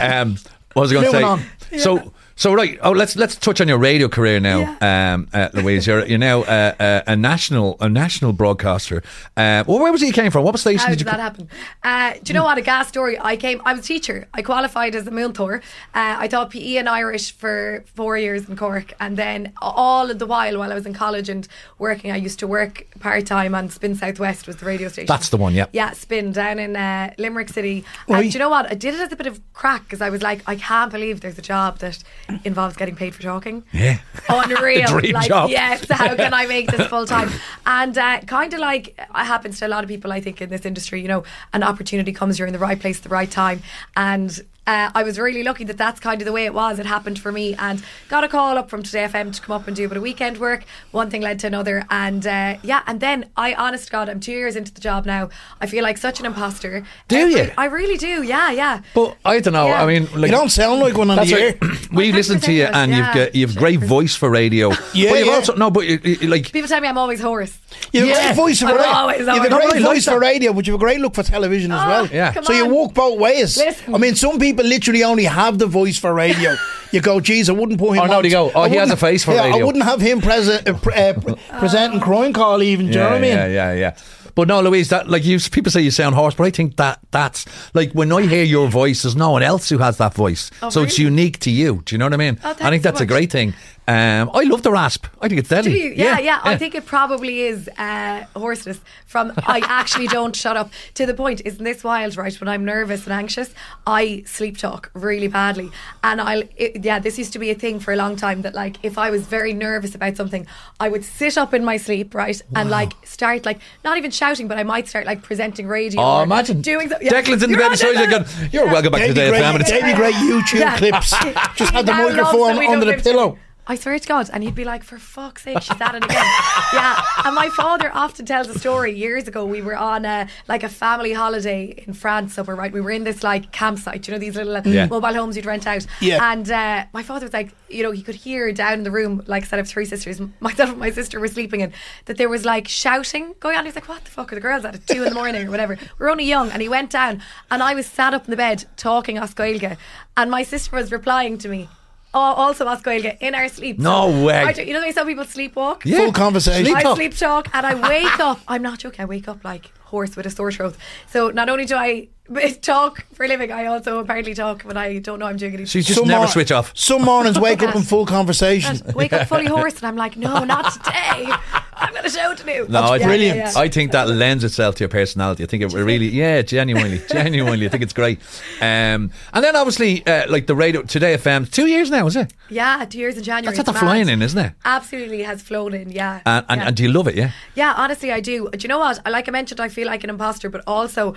What was I going to Moving say? on. So right. Oh, let's touch on your radio career now, Louise. You're now a national broadcaster. Well, where was it you came from? What station How did did you? that happen? Do you know what? A gas story. I was a teacher. I qualified as a Múntóir. I taught PE and Irish for 4 years in Cork, and then all of the while I was in college and working, I used to work part time on Spin Southwest, was the radio station. That's the one. Yeah. Yeah, Spin down in Limerick City. Right. And do you know what? I did it as a bit of crack because I was like, I can't believe there's a job that involves getting paid for talking. Yeah. Unreal. The dream like, job. yes, how can I make this full time? And kind of like it happens to a lot of people, I think, in this industry, you know, an opportunity comes, you're in the right place at the right time. And I was really lucky that that's kind of the way it was. It happened for me, and got a call up from Today FM to come up and do a bit of weekend work. One thing led to another, and and then honest to God, I'm 2 years into the job now. I feel like such an imposter. Do you? I really do. Yeah. But I don't know. Yeah. I mean, like, You don't sound like one on that's the air. right. We Well, listen to you, thanks for and saying that. you've great voice for radio. Yeah, but you've yeah. also like. People tell me I'm always hoarse. You have a great voice for I'm radio. always You have a always- great I like voice that. for radio, but you have a great look for television as well. Yeah. Come So you on. walk both ways. Listen. I mean, some people literally only have the voice for radio. You go, geez, I wouldn't put him. Oh, no, on. they go, oh, I he has wouldn't- a face for yeah, I radio. wouldn't have him presenting Crime Call even. Do you know what I mean? Yeah. But no, Louise, that like people say you sound hoarse, but I think that's like when I hear your voice, there's no one else who has that voice, Oh, so it's really? unique to you. Do you know what I mean? Oh, I thanks think so that's a much. great thing. I love the rasp. I think it's deadly. Do you? Yeah. I think it probably is hoarseness from I actually don't shut up. To the point, isn't this wild, right? When I'm nervous and anxious, I sleep talk really badly. And this used to be a thing for a long time, that like if I was very nervous about something, I would sit up in my sleep, right? And like start like, not even shouting, but I might start like presenting radio. Oh, or imagine doing something. Declan's in the bed beside you going, "You're welcome back to They'd be Today FM." great, they'd be great YouTube Yeah. clips. Just had the Now loves microphone that we under don't the live pillow. together. I swear to God, and he'd be like, for fuck's sake, she's at it again. Yeah, and my father often tells a story. Years ago, we were on a family holiday in France somewhere, right? We were in this like campsite, you know, these little Yeah. mobile homes you'd rent out. Yeah. And my father was like, you know, he could hear down in the room, like I said, I have three sisters, myself and my sister were sleeping in, that there was like shouting going on. He was like, what the fuck are the girls at 2 a.m. or whatever? We were only young, and he went down, and I was sat up in the bed talking Oscoilga, and my sister was replying to me. Also Oscoilga in our sleep. No way. You know the way some people sleepwalk? Yeah. Full conversation. Sleep I talk. sleep talk, and I wake up. I'm not joking. I wake up like hoarse with a sore throat. So not only do I talk for a living, I also apparently talk, but I don't know I'm doing it. She's just never switch off. Some mornings wake up in full conversation. And wake up fully hoarse, and I'm like, no, not today. I've got a show to do. No, it's brilliant. Yeah. I think that lends itself to your personality. I think it really, genuinely. I think it's great. And then obviously, like the radio, Today FM, 2 years now, is it? Yeah, 2 years in January. That's It's flying mad. in, isn't it? Absolutely has flown in, yeah. And do you love it? Yeah. Yeah, honestly, I do. Do you know what? Like I mentioned, I feel like an imposter, but also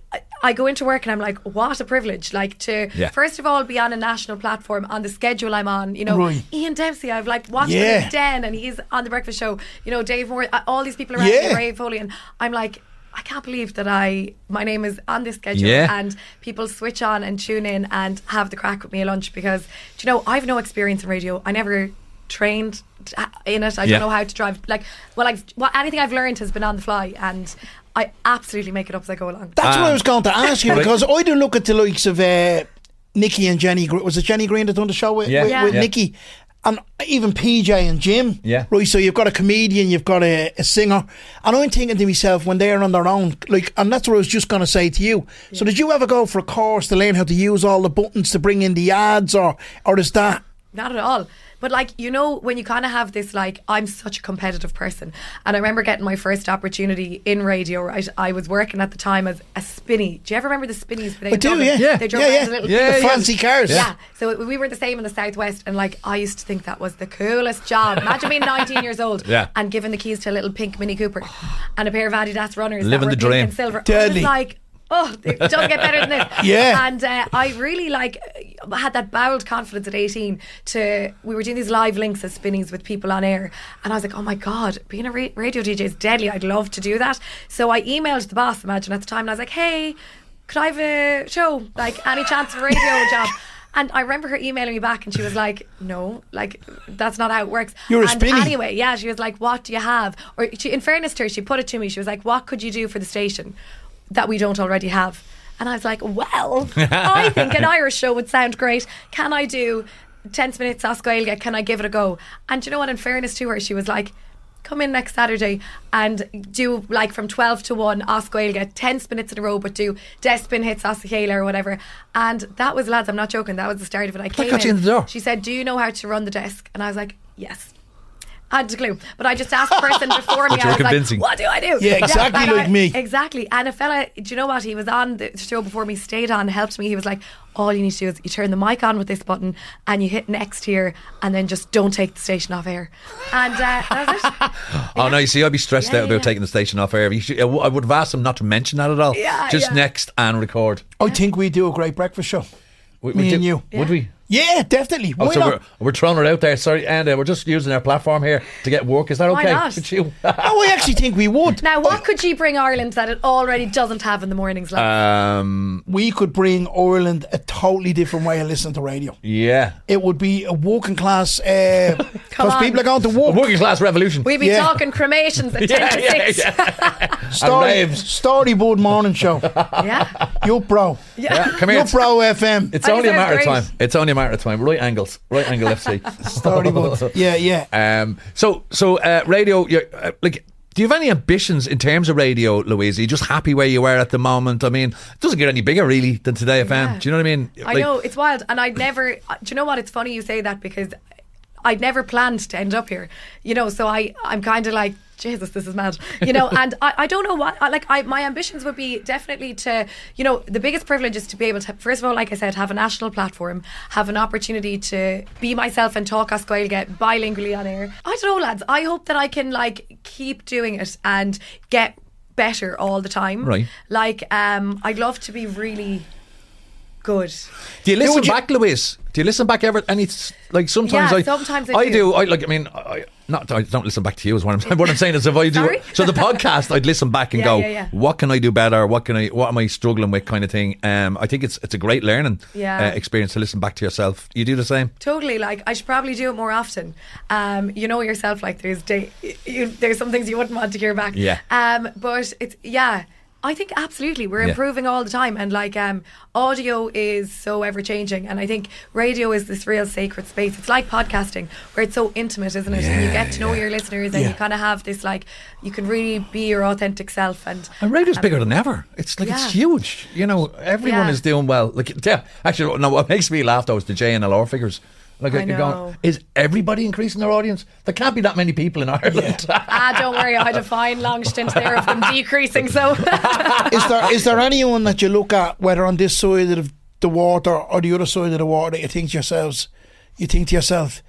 I go into work and I'm like, what a privilege. Like to, first of all, be on a national platform on the schedule I'm on. You know, Right. Ian Dempsey, I've like watched him Yeah. in Den, and he's on the breakfast show. You know, Dave Moore, all these people around Yeah. me, Ray Foley, and I'm like, I can't believe that my name is on this schedule, Yeah. and people switch on and tune in and have the crack with me at lunch, because, do you know, I've no experience in radio. I never trained in it. I Yeah. don't know how to drive. Anything I've learned has been on the fly, and I absolutely make it up as I go along. That's what I was going to ask you, because I do look at the likes of Nikki and Jenny. Was it Jenny Green that done the show with Yeah. Nikki? And even PJ and Jim. Yeah. Right, so you've got a comedian, you've got a singer. And I'm thinking to myself, when they're on their own, like, and that's what I was just going to say to you. Yeah. So did you ever go for a course to learn how to use all the buttons to bring in the ads, or is that... Not at all. But like, you know, when you kind of have this, like, I'm such a competitive person, and I remember getting my first opportunity in radio, right? I was working at the time as a spinny. Do you ever remember the spinnies? I do, yeah. They drove around the little The fancy cars. Yeah. So we were the same in the Southwest, and like, I used to think that was the coolest job. Imagine being 19 years old and given the keys to a little pink Mini Cooper and a pair of Adidas runners Living that the were pink dream. and silver. Deadly. I was like, oh, it doesn't get better than this. Yeah. And I really had that bowled confidence at 18 we were doing these live links as spinnies with people on air, and I was like, oh my God, being a radio DJ is deadly. I'd love to do that. So I emailed the boss, imagine, at the time, and I was like, hey, could I have a show? Like, any chance of a radio job? And I remember her emailing me back, and she was like, no, like, that's not how it works. You're a and spinny. anyway, yeah, she was like, what do you have? Or in fairness to her, she put it to me, she was like, what could you do for the station that we don't already have? And I was like, well, I think an Irish show would sound great. Can I do 10 minutes Oscoilga? Can I give it a go? And do you know what, in fairness to her, she was like, come in next Saturday and do like from 12 to 1 Oscoilga, 10 minutes in a row, but do Despin hits Oscoilga or whatever. And that was, lads, I'm not joking, that was the start of it. I came got you in the door. She said, do you know how to run the desk? And I was like, yes. I had a clue, but I just asked the person before me. But you I were was convincing. like, what do I do? Yeah, exactly and like me. Exactly. And a fella, do you know what? He was on the show before me, stayed on, helped me. He was like, all you need to do is you turn the mic on with this button and you hit next here, and then just don't take the station off air. And that was it. Oh no, you see, I'd be stressed out about Yeah. taking the station off air. I would have asked him not to mention that at all. Yeah, Just yeah. next and record. I think we do a great breakfast show. Me and you. Would we? Yeah, definitely. Why Oh, so not? we're throwing it out there. Sorry, and we're just using our platform here to get work. Is that Why okay? not? With you? Oh, I actually think we would. Now, what could you bring Ireland that it already doesn't have in the mornings? Like? We could bring Ireland a totally different way of listening to radio. Yeah. It would be a working class, because on. people are going to A work. working class revolution. We'd be Yeah. talking cremations at 10 to 6. raves. Storyboard morning show. Yeah. Yup, bro. Yeah, come here. Yup, bro, FM. It's I only a think matter of that's time. great. It's only a matter of time. Right angle FC. Storyboard. Yeah. So radio. You're, like, do you have any ambitions in terms of radio, Louise? Are you just happy where you are at the moment? I mean, it doesn't get any bigger really than Today FM. Yeah. Do you know what I mean? I know, it's wild. And I'd never, do you know what? It's funny you say that because I'd never planned to end up here. You know, so I'm kind of like, Jesus, this is mad. You know, and I don't know what, my ambitions would be definitely to, you know, the biggest privilege is to be able to, first of all, like I said, have a national platform, have an opportunity to be myself and talk Gaeilge bilingually on air. I don't know, lads. I hope that I can, like, keep doing it and get better all the time. Right. Like, I'd love to be really good. Do you listen would you- back, Louise? Do you listen back ever? Like sometimes Yeah, sometimes I do. do. I don't listen back to you. Is what I'm. What I'm saying is, if I do, Sorry? so the podcast, I'd listen back and Yeah, go, yeah. what can I do better? What am I struggling with? Kind of thing. I think it's a great learning experience to listen back to yourself. You do the same. Totally, like I should probably do it more often. You know yourself, like there's some things you wouldn't want to hear back. Yeah. But it's I think absolutely we're Yeah. improving all the time, and like audio is so ever changing, and I think radio is this real sacred space. It's like podcasting where it's so intimate, isn't it? And you get to know your listeners, and you kind of have this, like, you can really be your authentic self. And radio's bigger than ever. It's like it's huge. You know, everyone Yeah. is doing well. Like, actually, no. What makes me laugh though is the JNLR figures. Like, I you're know. going, is everybody increasing their audience? There can't be that many people in Ireland. don't worry, I had a fine long stint there of them decreasing. So Is there anyone that you look at, whether on this side of the water or the other side of the water, that you think to yourself,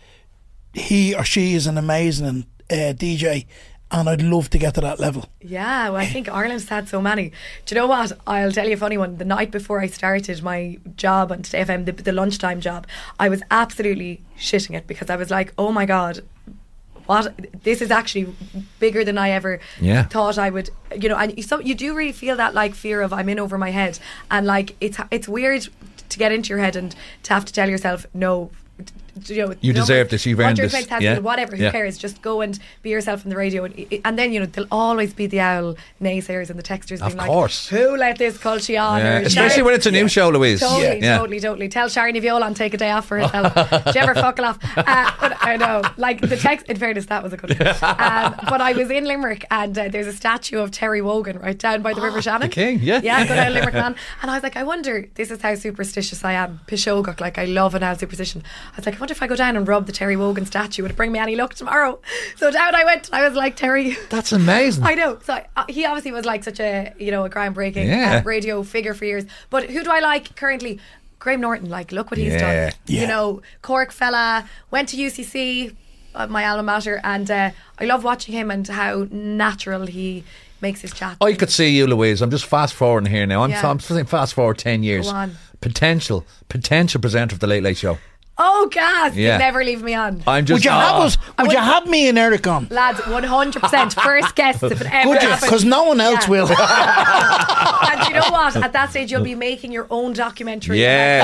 he or she is an amazing DJ, and I'd love to get to that level? yeah, well, I think Ireland's had so many. Do you know what? I'll tell you a funny one. The night before I started my job on Today FM, the lunchtime job, I was absolutely shitting it because I was like, oh my God, what? This is actually bigger than I ever thought I would. You know, and you do really feel that, like, fear of I'm in over my head, and like it's weird to get into your head and to have to tell yourself no. You know, You deserve this, you've earned this. Yeah. Whatever, who Yeah. cares? Just go and be yourself in the radio, and then, you know, there'll always be the owl naysayers and the texters being Of course. like, "Who let this culture on?" Yeah. Or, Especially when it's a new show, Louise. Totally. Tell Sharon Viola take a day off for herself. Do you ever fuck off? But I know, like, the text. In fairness, that was a good one. But I was in Limerick, and there's a statue of Terry Wogan right down by the River Shannon. The king, yeah. Good old Limerick man. And I was like, I wonder, this is how superstitious I am. Pishogach, like, I love an owl superstition. I was like, I wonder if I go down and rub the Terry Wogan statue, would it bring me any luck tomorrow? So down I went. I was like, Terry. That's amazing. I know. So he obviously was like such a, you know, a groundbreaking radio figure for years. But who do I like currently? Graham Norton. Like, look what he's done. Yeah. You know, Cork fella, went to UCC, my alma mater, and I love watching him and how natural he makes his chat. I could see you, Louise. I'm just fast forwarding here now. I'm saying fast forward 10 years. Go on. Potential presenter of the Late Late Show. Oh, gas! Yeah. You'd never leave me on. I'm just. Would you have us? Would you have me and Eric on? Lads, 100%. First guest if it ever Would you? happens. Because no one else will. And you know what? At that stage, you'll be making your own documentary. Yes.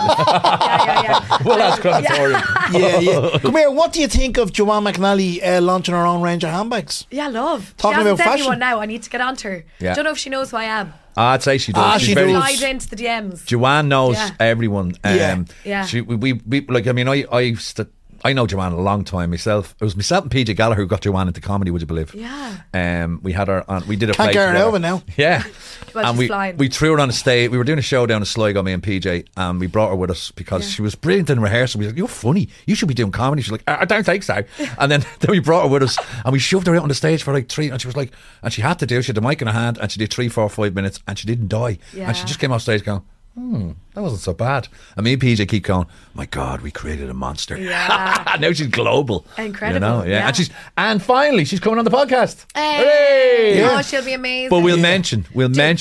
Yeah. Well, that's crematorium. Yeah. Come here. What do you think of Joanne McNally launching her own range of handbags? Yeah, love. Talking she hasn't about sent me fashion. one now. I need to get on to her. Yeah. Don't know if she knows who I am. I'd say she does. She's she very. does. Slide into the DMs. Joanne knows Yeah. everyone. Yeah. Yeah. We like. I mean, I know Joanne a long time myself. It was myself and PJ Gallagher who got Joanne into comedy. Would you believe? Yeah. We had her on. We did a Can't play get her together. over now. Yeah. Well, and she's we flying. we threw her on a stage. We were doing a show down in Sligo, me and PJ, and we brought her with us because she was brilliant in rehearsal. We were like, "You're funny. You should be doing comedy." She's like, "I don't think so." And then we brought her with us, and we shoved her out on the stage for like 3. And she was like, and she had to do. She had the mic in her hand, and she did 3, 4, 5 minutes, and she didn't die. Yeah. And she just came off stage going, that wasn't so bad. And me and PJ keep going, my God, we created a monster. Yeah. Now she's global. Incredible, You know? yeah. And finally she's coming on the podcast. Hey. Hooray! Oh, she'll be amazing. But we'll mention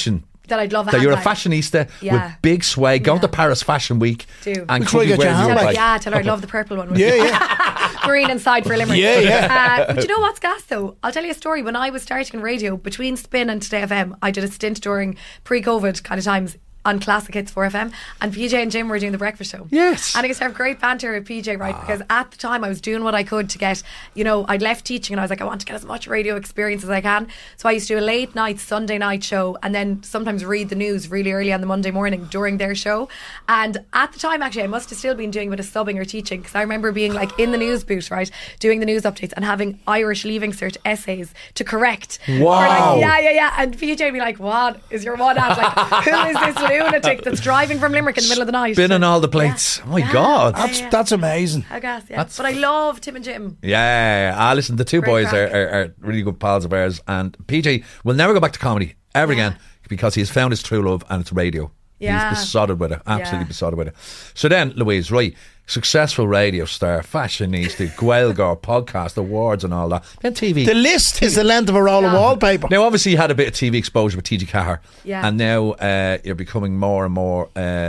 that I'd love a that you're a handbag. fashionista Yeah. with big swag, going Yeah. to Paris Fashion Week, Do. and Which way could be you got your wearing your handbag? bag. Tell her I'd love the purple one. Yeah, yeah. Green inside for Limerick. Yeah, But you know what's gas though? I'll tell you a story. When I was starting in radio, between Spin and Today FM, I did a stint during pre-COVID kind of times on Classic Hits 4FM, and PJ and Jim were doing the breakfast show. Yes. And I used to have great banter with PJ, right? Because at the time I was doing what I could to get, you know, I'd left teaching and I was like, I want to get as much radio experience as I can. So I used to do a late night Sunday night show and then sometimes read the news really early on the Monday morning during their show. And at the time, actually, I must have still been doing a bit of subbing or teaching, because I remember being like in the news booth, right, doing the news updates and having Irish Leaving Cert essays to correct. Wow. Or like, yeah. And PJ would be like, what is your one at? Like, who is this lunatic that's driving from Limerick in the middle of the night? Spinning all the plates. Yeah. Oh my Yeah. God. That's amazing. I guess, yeah. That's- But I love Tim and Jim. Yeah, listen, the two Great boys crack. are really good pals of ours, and PJ will never go back to comedy ever again because he has found his true love, and it's radio. Yeah. He's besotted with it, absolutely Yeah. besotted with it. So then, Louise, right, successful radio star, fashionista, Gaeilgeoir, podcast, awards and all that. Then TV. The list is the length of a roll of wallpaper. Now, obviously, you had a bit of TV exposure with TG Cahir, Yeah. and now you're becoming more and more.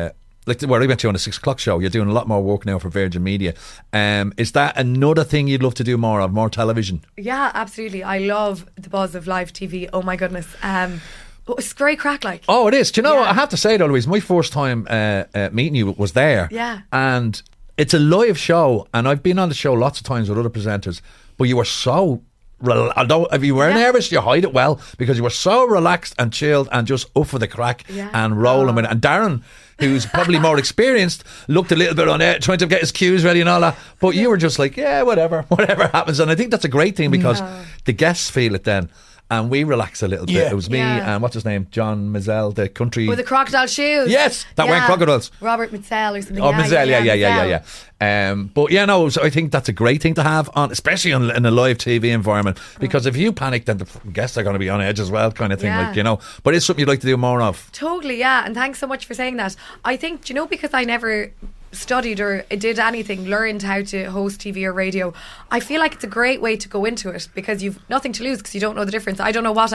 I went you on the 6 o'clock show. You're doing a lot more work now for Virgin Media. Is that another thing you'd love to do more of, more television? Yeah, absolutely. I love the buzz of live TV. Oh my goodness. It's great crack, like. Oh, it is. Do you know, Yeah. I have to say though, Louise, my first time meeting you was there. Yeah. And it's a live show, and I've been on the show lots of times with other presenters, but you were so... Although if you were Yeah. nervous, you hide it well, because you were so relaxed and chilled and just up for the crack Yeah. and rolling with it. And Darren, who's probably more experienced, looked a little bit on it, trying to get his cues ready and all that. But you were just like, yeah, whatever happens. And I think that's a great thing, because the guests feel it then. And we relax a little bit. Yeah. It was me Yeah. and what's his name, John Mazel, the country. With the crocodile shoes. Yes, that weren't crocodiles. Robert Mazel or something. Oh, Mazel, yeah. Mazel. But yeah, no, so I think that's a great thing to have on, especially in a live TV environment, because if you panic, then the guests are going to be on edge as well, kind of thing, Yeah. like, you know. But it's something you'd like to do more of. Totally, yeah. And thanks so much for saying that. I think, do you know, because I never studied or did anything, learned how to host TV or radio, I feel like it's a great way to go into it, because you've nothing to lose, because you don't know the difference. I don't know what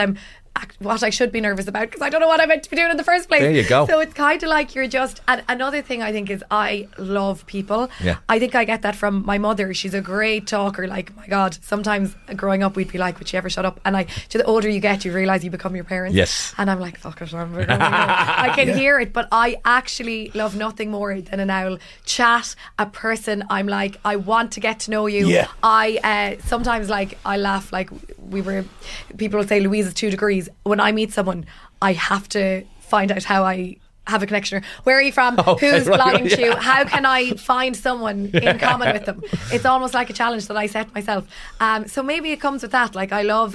I should be nervous about, because I don't know what I'm meant to be doing in the first place. There you go. So it's kind of like you're just... And another thing I think is I love people. Yeah. I think I get that from my mother. She's a great talker. Like, my God, sometimes growing up we'd be like, would she ever shut up? And the older you get, you realise you become your parents. Yes. And I'm like, fuck it, I can hear it, but I actually love nothing more than an owl chat, a person. I'm like, I want to get to know you. Yeah. I sometimes, like, I laugh, like, people will say Louise is 2 degrees. When I meet someone, I have to find out how I have a connection. Where are you from? Okay, Who's right, belonging to you? yeah. How can I find someone in common with them? It's almost like a challenge that I set myself. So maybe it comes with that. Like, I love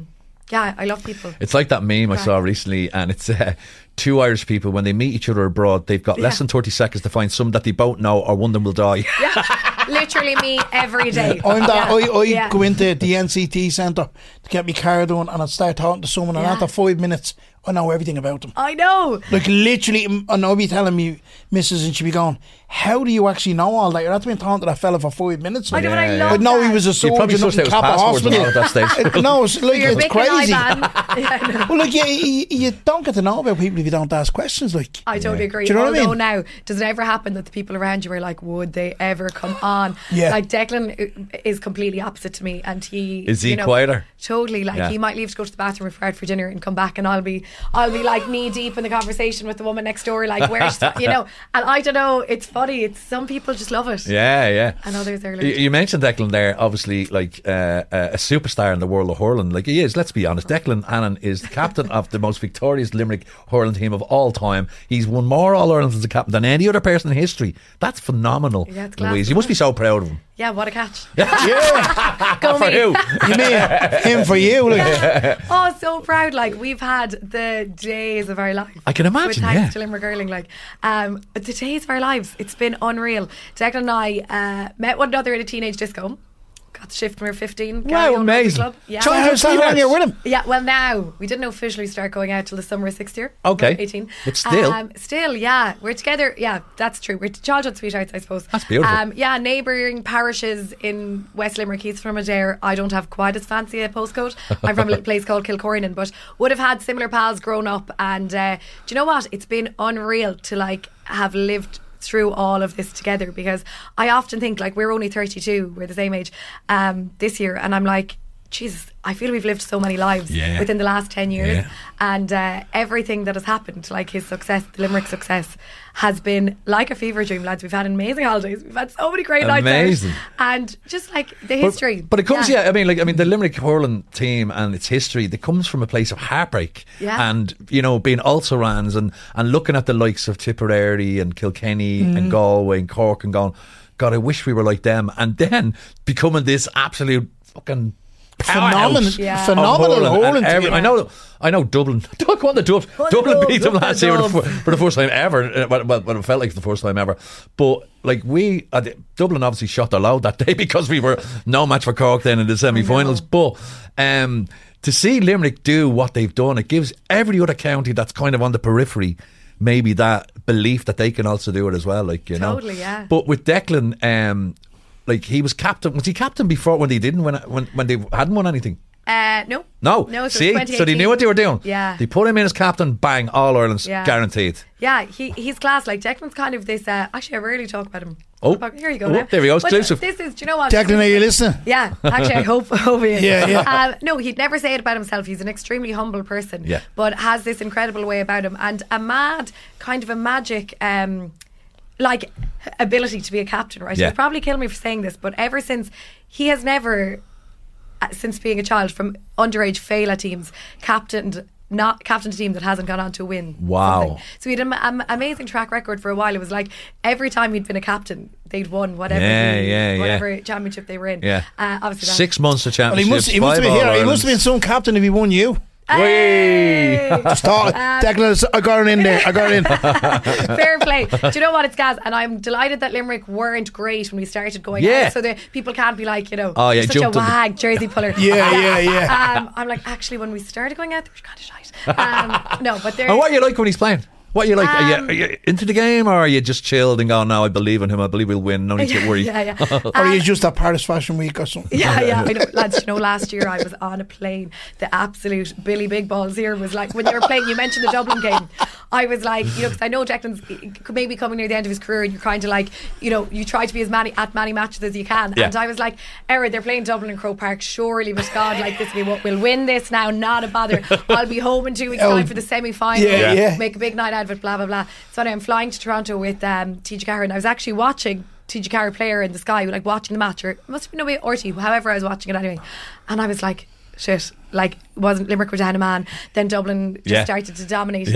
I love people. It's like that meme I saw recently, and it's two Irish people, when they meet each other abroad, they've got less than 30 seconds to find some that they both know, or one of them will die. Yeah, literally me every day. I'm that. I Yeah. go into the NCT centre to get my car done, and I'd start talking to someone, and Yeah. after 5 minutes, I know everything about them. I know. Like, literally, and I'll be telling me, Mrs., and she'd be going, how do you actually know all that? You're not been talking to that fella for 5 minutes. I know, but I Yeah, love I'd know he that. was a You probably surgeon sussed up in out his Kappa passwords and all Hospital. at that stage. No, it's like, You're it's Mick crazy. and I, yeah, I know. Well, like, you don't get to know about people if you don't ask questions, like. I totally agree. Do you know what I Although mean? now, does it ever happen that the people around you are like, would they ever come on? Yeah. Like, Declan is completely opposite to me, and he Is he you know, quieter? Totally. Like, Yeah. he might leave to go to the bathroom with Fred for dinner and come back, and I'll be like knee deep in the conversation with the woman next door, like, where's you know? And I don't know. It's funny. It's some people just love it. Yeah. And others are You like, you mentioned Declan there, obviously, like a superstar in the world of hurling. Like, he is, let's be honest. Declan Hannon is the captain of the most victorious Limerick hurling team of all time. He's won more All-Irelands as a captain than any other person in history. That's phenomenal, Yeah, it's class, Louise. You must be so proud of him. yeah, what a catch. Yeah, Go For me. who? you mean him for you? Like. Oh, so proud. Like, we've had the days of our life. I can imagine, With thanks yeah. to Limerick Hurling. Like, the days of our lives. It's been unreal. Declan and I met one another at a teenage disco. Had to shift when we were 15. Wow, Gary Old Rugby amazing. Club. Yeah. So how's that long you're with him? Yeah, well now, we didn't officially start going out till the summer of 6th year. Okay. We're 18. But still. Still, yeah. We're together. Yeah, that's true. We're childhood sweethearts, I suppose. That's beautiful. Yeah, neighbouring parishes in West Limerick. He's from Adair. I don't have quite as fancy a postcode. I'm from a little place called Kilcornan, but would have had similar pals growing up. And do you know what? It's been unreal to like have lived through all of this together, because I often think, like, we're only 32, we're the same age this year, and I'm like, Jesus, I feel we've lived so many lives within the last 10 years, and everything that has happened, like his success, the Limerick success, has been like a fever dream, lads. We've had amazing holidays, we've had so many great nights out, and just like the history. But it comes, I mean, the Limerick hurling team and its history, that comes from a place of heartbreak, and you know, being also-rans and looking at the likes of Tipperary and Kilkenny and Galway and Cork and going, God, I wish we were like them, and then becoming this absolute fucking phenomenal hurling team. I know Dublin. Don't go on the Dubs. Dublin beat them last year for the first time ever. Well, it felt like the first time ever. But like Dublin obviously shot their load that day, because we were no match for Cork then in the semi-finals. But to see Limerick do what they've done, it gives every other county that's kind of on the periphery maybe that belief that they can also do it as well. Like, you know, totally, yeah. But with Declan, like, he was captain. Was he captain before, when they didn't win, when they hadn't won anything? No. No. So See, so they knew what they were doing. Yeah. They put him in as captain. Bang! All Ireland's guaranteed. Yeah, he's class. Like, Declan's kind of this. Actually, I rarely talk about him. Oh, here you go. Oh, now. there we go. But Exclusive. this is. Do you know what? Declan, are you listening? Yeah, actually, I hope he is. Yeah. No, he'd never say it about himself. He's an extremely humble person. Yeah. But has this incredible way about him, and a magic. Like, ability to be a captain, right? Yeah. He'll probably kill me for saying this, but ever since, he has never, since being a child, from underage Fela teams, captained a team that hasn't gone on to win. Wow. Something. So he had an amazing track record for a while. It was like every time he'd been a captain, they'd won whatever championship they were in. Yeah. Obviously 6 months of Well, championships. he must have been some captain if he won you. Hey! Just thought, Declan, I got it in there. Fair play. Do you know what, it's gas? And I'm delighted that Limerick weren't great when we started going out, so that people can't be like, you know, you're such a wag jersey puller. I'm like, actually, when we started going out, they were kind of shite. No, but they're. And what are you like when he's playing? What are you like? Are you into the game, or are you just chilled and going, no, I believe in him, I believe we'll win, no need to worry? Or are you just at Paris Fashion Week or something? I know, lads, you know, last year I was on a plane. The absolute Billy Big Balls here was like, when you were playing, you mentioned the Dublin game, I was like, you know, because I know Declan's maybe coming near the end of his career, and you're kind of like, you know, you try to be at many matches as you can, and I was like, they're playing Dublin in Croke Park, surely with God, like, this will be what we'll win this now, not a bother. I'll be home in 2 weeks time for the semi-final, make a big night out of it, blah blah blah. So anyway, I'm flying to Toronto with TJ Carr, and I was actually watching TJ Carr player in the sky, like watching the match, or it must have been no way Orty, however I was watching it anyway, and I was like, shit, like, Limerick were down a man, then Dublin just started to dominate.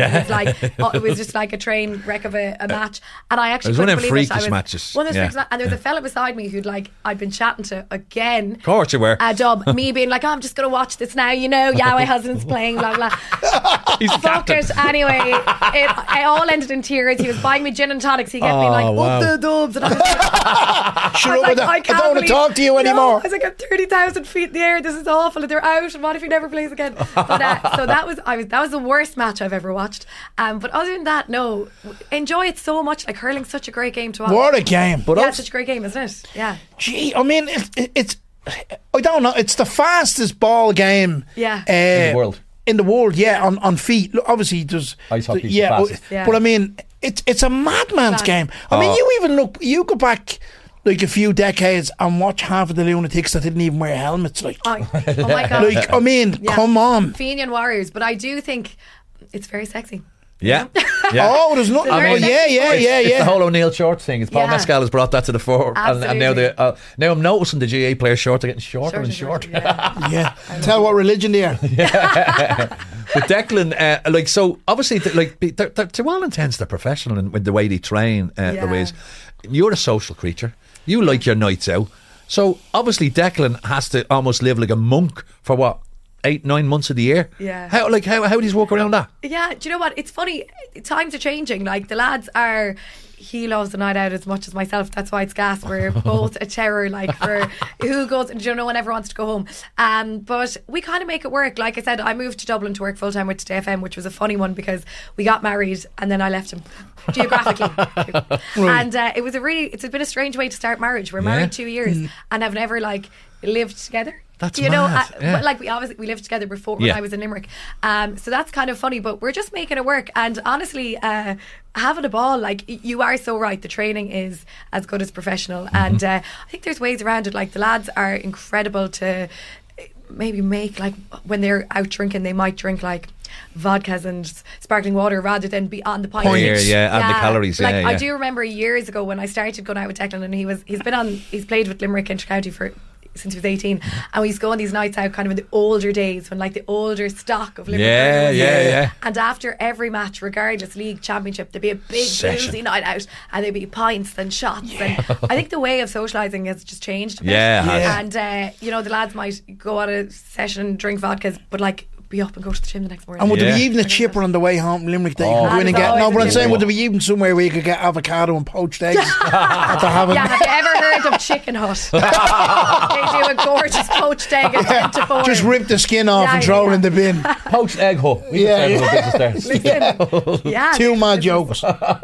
It was just like a train wreck of a match, and I actually couldn't believe it. Freakish matches. One of those freakish, and there was a fella beside me who'd, like, I'd been chatting to again. Of course you were. Dub, me being like, I'm just going to watch this now, you know, my husband's playing, blah blah. He's fucked it anyway. It all ended in tears. He was buying me gin and tonics. He kept being like, up the Dubs, and I was like, shut up with that. I don't want to talk to you anymore. I was like, I'm 30,000 feet in the air, this is awful, and they're out, and what if he never plays again? But so that was the worst match I've ever watched. But other than that, no, enjoy it so much. Like, hurling's such a great game to watch. What a game! But it's such a great game, isn't it? Yeah. Gee, I mean, it's I don't know. It's the fastest ball game. Yeah. In the world. In the world, on feet. Look, obviously, there's ice hockey. But I mean, it's a madman's game. I mean, you go back like a few decades and watch half of the lunatics that didn't even wear helmets. Like, oh my God. Like, I mean, come on. Fenian Warriors, but I do think it's very sexy. Yeah. Oh, there's nothing. It's the whole O'Neill shorts thing. It's Paul Mescal has brought that to the fore, and now now I'm noticing the GA players' shorts are getting shorter and shorter. Tell what religion they are. But Declan, so obviously, to all intents, they're professional in the way they train. Louise, you're a social creature. You like your nights out. So obviously, Declan has to almost live like a monk for what? 8-9 months of the year. Yeah. How do you walk around that? Yeah, do you know what? It's funny. Times are changing. Like, the lads are. He loves the night out as much as myself. That's why it's gas. We're both a terror. Like, for who goes, do you know, no one ever wants to go home. But we kind of make it work. Like I said, I moved to Dublin to work full time with Today FM, which was a funny one because we got married and then I left him geographically. And it's been a strange way to start marriage. We're married 2 years and have never like lived together. That's you know, mad. but like we lived together before when I was in Limerick, so that's kind of funny. But we're just making it work, and honestly, having a ball. Like, you are so right. The training is as good as professional, and I think there's ways around it. Like, the lads are incredible to maybe make, like, when they're out drinking, they might drink like vodkas and sparkling water rather than be on the pint. And the calories. Like, I do remember years ago when I started going out with Declan, and he's played with Limerick Intercounty since he was 18, and we used to go on these nights out kind of in the older days when like the older stock of Limerick yeah. And after every match, regardless, league, championship, there'd be a big boozy night out, and there'd be pints and shots, and I think the way of socialising has just changed a bit. And you know, the lads might go on a session and drink vodkas, but like be up and go to the gym the next morning. And would there be even a chipper on the way home from Limerick that you could go in and get? No, but I'm saying, would there be even somewhere where you could get avocado and poached eggs? Have you ever heard of Chicken Hut? They do a gorgeous poached egg at 10 to 4. Just rip the skin off and throw it in the bin. Poached egg hut. We yeah. Two mad jokes.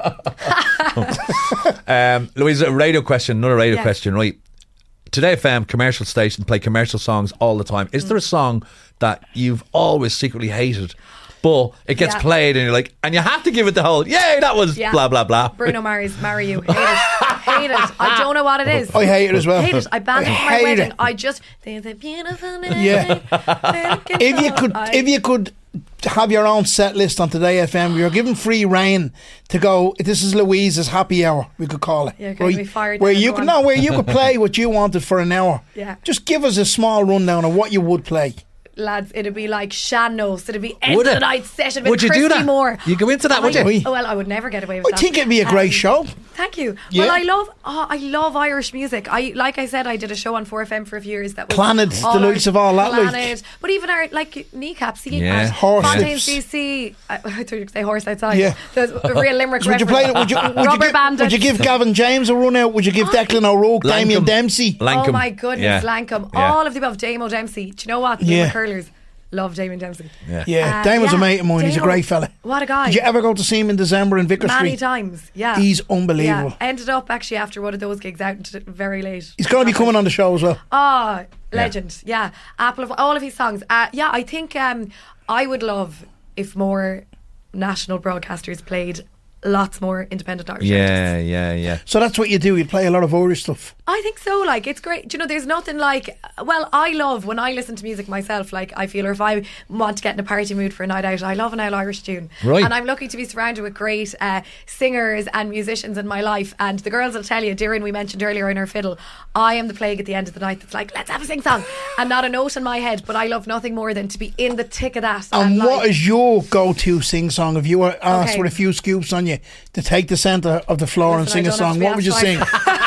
Louise, another radio question, right? Today FM, commercial station, play commercial songs all the time. Is there a song that you've always secretly hated, but it gets played and you're like, and you have to give it the whole, yay, that was blah, blah, blah? Bruno Mars, Marry You. Hate it. I don't know what it is. I hate it as well. Hate it. I banned it for my wedding. There's a beautiful night. Yeah. If you could have your own set list on Today FM, you're given free reign to go, this is Louise's happy hour, we could call it. Yeah, right? Be fired where you could play what you wanted for an hour. Yeah. Just give us a small rundown of what you would play. Lads, it'd be like Shannos. It'd be end of the night session with Would you Christy do that? Moore. You go into that, would you? Oh, well, I would never get away with that. I think it'd be a great show. Thank you. Yeah. Well, I love Irish music. Like I said, I did a show on 4FM for a few years that was Planet, the likes of all that. Planet, but even our like Kneecaps, Horse Fontaine Lips. CC. I thought you could say horse outside. Yeah. There's a real Limerick. Would you play it? Would you give Gavin James a run out? Would you give Declan O'Rourke, Damien Dempsey? Lankum. Oh my goodness, Lankum. All of the above. Damo Dempsey. Do you know what? The curlers love Damien Dempsey. Yeah, Damon's a mate of mine. He's a great fella. What a guy. Did you ever go to see him in December in Vicar Street? Many times, yeah. He's unbelievable. Yeah. Ended up actually after one of those gigs out very late. He's going to be coming on the show as well. Oh, legend. Yeah. Apple of all of his songs. I think I would love if more national broadcasters played lots more independent Irish artists. Yeah. So that's what you do. You play a lot of Irish stuff. I think so. Like, it's great. Do you know, there's nothing like. Well, I love when I listen to music myself. Like, I feel, or if I want to get in a party mood for a night out, I love an old Irish tune. Right. And I'm lucky to be surrounded with great singers and musicians in my life. And the girls will tell you, Darren, we mentioned earlier in our fiddle, I am the plague at the end of the night that's like, let's have a sing song, and not a note in my head. But I love nothing more than to be in the thick of that. And what is your go-to sing song? If you were asked with a few scoops on you to take the centre of the floor and sing a song, what would you sing?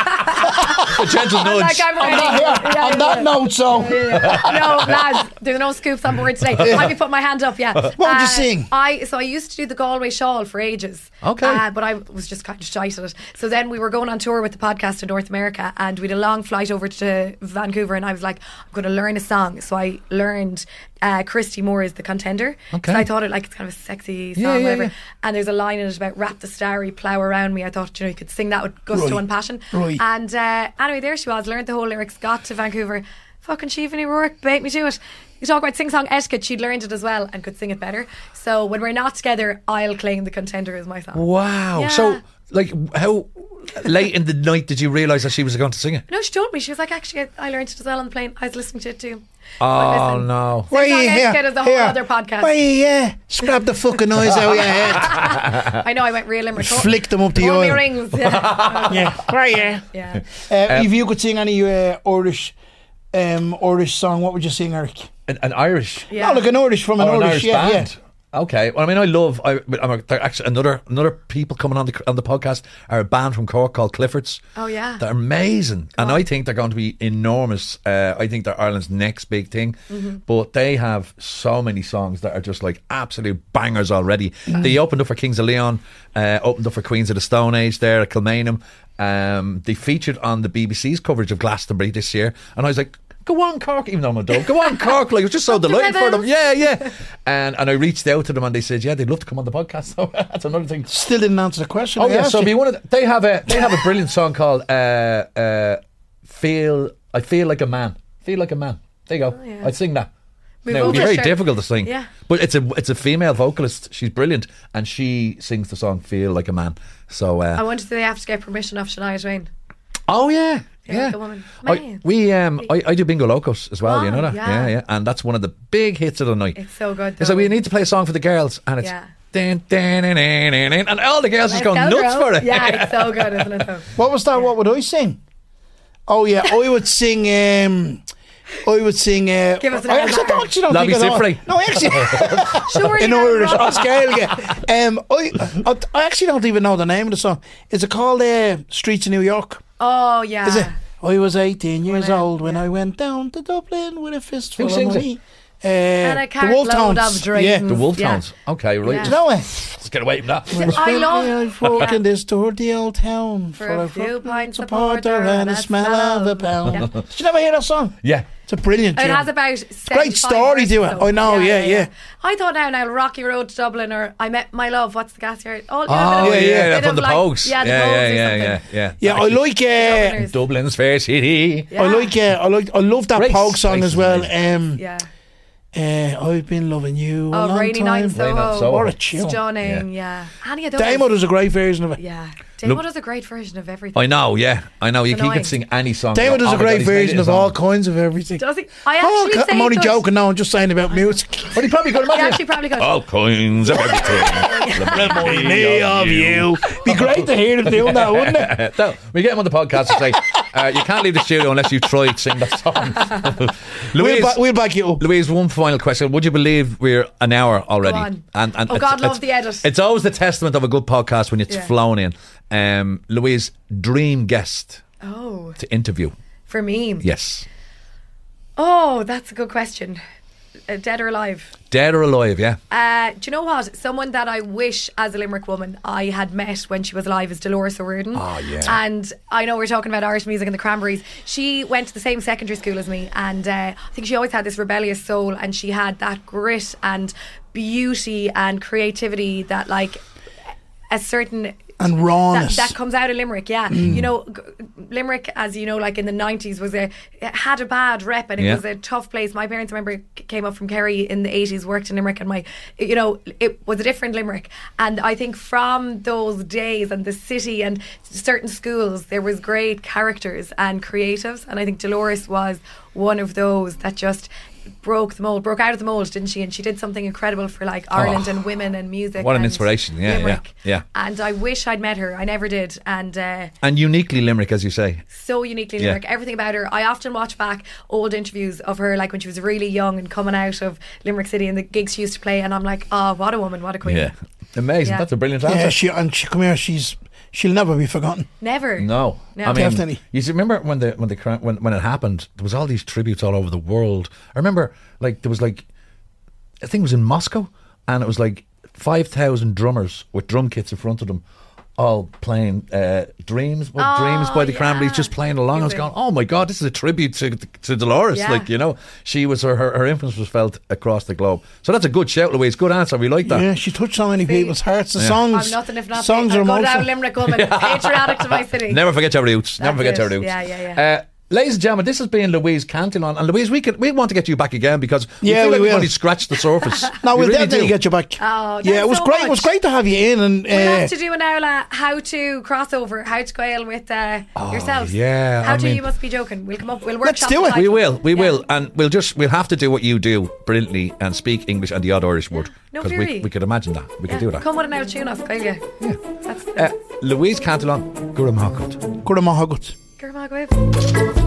A gentle nudge. On that note, so no, lads, there's no scoops on board today. I'd be putting my hand up. What would you sing? I used to do the Galway Shawl for ages. Okay. But I was just kind of shite at it. So then we were going on tour with the podcast in North America, and we had a long flight over to Vancouver, and I was like, I'm going to learn a song. So I learned Christy Moore is The Contender. Okay. So I thought it like it's kind of a sexy song, whatever. Yeah. And there's a line in it about wrap the starry plough around me. I thought, you could sing that with gusto and passion. Right. And anyway, there she was, learned the whole lyrics, got to Vancouver. Fucking Siobhan O'Rourke bait me to it. You talk about sing-song etiquette, she'd learned it as well and could sing it better. So when we're not together, I'll claim The Contender as my song. Wow. Yeah. So, like, how late in the night did you realise that she was going to sing it? No, she told me. She was like, actually, I learned it as well on the plane. I was listening to it too. Oh, no. Why are you here? Etiquette is a whole other podcast. Why are you here? Scrap the fucking noise out of your head. I know, I went real Limerick. Flick them up the Pull me oil. rings. Yeah. Why are you here? Yeah. If you could sing any Irish song, what would you sing, Eric? An Irish? Yeah. No, like an Irish from an Irish band. Okay. Well, I mean, there are actually another people coming on the podcast are a band from Cork called Cliffords. Oh, yeah. They're amazing, and I think they're going to be enormous. I think they're Ireland's next big thing. But they have so many songs that are just like absolute bangers already. They opened up for Kings of Leon, opened up for Queens of the Stone Age there at Kilmainham. They featured on the BBC's coverage of Glastonbury this year, and I was like, go on, Cork, even though I'm a dog. Go on, Cork. Like, it was just so delighted for them. Yeah. And I reached out to them and they said, yeah, they'd love to come on the podcast. So that's another thing. Still didn't answer the question. Oh, yeah. So be one of they have a brilliant song called I Feel Like a Man. Feel Like a Man. There you go. Oh, yeah. I'd sing that. We Now, it would be will, very sure. difficult to sing. Yeah. But it's a female vocalist. She's brilliant. And she sings the song Feel Like a Man. So I wonder if they have to get permission off Shania Twain. oh, yeah. Feel Yeah, Like a Woman. Man. I do Bingo Locos as well. Wow, You know that? yeah. Yeah, and that's one of the big hits of the night. It's so good. It's like though. we need to play a song for the girls, and it's Yeah. and all the girls just Let's go go, nuts girl. for it. Yeah, it's so good, isn't it? Though? What was that? What would I sing? Oh yeah, I would sing. I would sing. Give us an I actually example. don't Lobby think I know. Symphony. No, actually, Sure, in you're Irish wrong. on scale again. I actually don't even know the name of the song. Is it called Streets of New York? Oh yeah. Is it? I was 18 years When I- old when yeah. I went down to Dublin with a fistful Who of sings it? money. And a The cartload Wolftones. of drinks. Yeah. The Wolf Yeah. Tones. Okay, right. Yeah. Do you know it? Let's get away from that. I love I've walked this dirty old town For a few pints of porter porter and a smell of a pound. Yeah. Did you never hear that song? Yeah. It's a brilliant It tune. has about great 75 story to verses, it. though. I know, yeah. I thought now Rocky Road to Dublin, or I Met My Love. What's the gas here? Oh, Oh, bit yeah, of from the like- Pogues. Yeah, the Pogues or something. yeah. Yeah, I like. Dubliners. Dublin's fair city. Yeah. I love that Grace. Pogue song Grace as is well. amazing. Yeah. I've been loving you a Oh, long Rainy time. Night in Rainy Night in Soho. Soho. What a tune. Stunning, yeah. Any of those. Damo does a great version of it. Yeah. Damo Look- does a great version of everything. I know, yeah. I know. You annoying. can sing any song. Damo does Oh a my great God, he's made it version his of all own. kinds of everything. Does he? I actually say I'm only he does. joking now. I'm just saying about music. But he probably could He imagine. actually probably could. All kinds of everything. Remind me of you. Be great to hear them doing that, wouldn't it? No, we get him on the podcast and say, you can't leave the studio unless you try to sing that song. Louise, We'll back you up. Louise, one final question. Would you believe we're an hour already? Go on. And Oh, it's- God, love it's- the edit. It's always the testament of a good podcast when it's Yeah. flown in. Louise, dream guest Oh, to interview. for me. Yes. Oh, that's a good question. Dead or alive? Dead or alive, yeah. Do you know what? Someone that I wish, as a Limerick woman, I had met when she was alive is Dolores O'Riordan. Oh, yeah. And I know we're talking about Irish music and the Cranberries. She went to the same secondary school as me, and I think she always had this rebellious soul, and she had that grit and beauty and creativity that, like, a certain And rawness. that comes out of Limerick, yeah. You know, Limerick, as you know, like in the 90s, it had a bad rep, and it Yeah. was a tough place. My parents, remember, came up from Kerry in the 80s, worked in Limerick, and it was a different Limerick. And I think from those days and the city and certain schools, there was great characters and creatives, and I think Dolores was one of those that just broke out of the mold, didn't she? And she did something incredible for, like, Ireland and women and music. What an and inspiration. Yeah, Limerick. yeah. And I wish I'd met her. I never did. And And uniquely Limerick, as you say. so uniquely Yeah. Limerick. Everything about her. I often watch back old interviews of her, like when she was really young and coming out of Limerick City and the gigs she used to play, and I'm like, oh, what a woman, what a queen. Yeah. Amazing. Yeah. That's a brilliant Yeah, answer. come here. She'll never be forgotten. Never. No, No. I mean, Definitely. You see, remember when it happened? There was all these tributes all over the world. I remember, like, there was like, I think it was in Moscow, and it was like 5,000 drummers with drum kits in front of them, all playing Dreams by the yeah. Cranberries, just playing along. I was going, oh my God, this is a tribute to Dolores. Yeah. Like, you know, she was her influence was felt across the globe. So that's a good shout, Louise. Good answer. We like that. Yeah, she touched so many people's hearts. The Yeah. songs. I'm nothing if not songs are I'm going down emotional. Limerick woman, patriotic to my city. Never forget your roots. Never forget That's your it. roots. Yeah. Ladies and gentlemen, this has been Louise Cantillon. And Louise, we want to get you back again because we Yeah, feel like we we've will. only scratched the surface. No, We we'll really definitely do. get you back. Oh, yeah, thanks it was so great. It much. was great to have you in. And We'll have to do an Ola how to crossover, how to go with yourselves. yeah, How I to, mean- you must be joking. We'll come up, we'll Let's workshop do the it. title. We Yeah. will, and we'll have to do what you do brilliantly and speak English and the odd Irish word No because fury. we could imagine that. We could do that. Come with an out tune us, Kyle. Yeah. That's Louise Cantillon, Gura Mahakut. Good. Gurmagwib.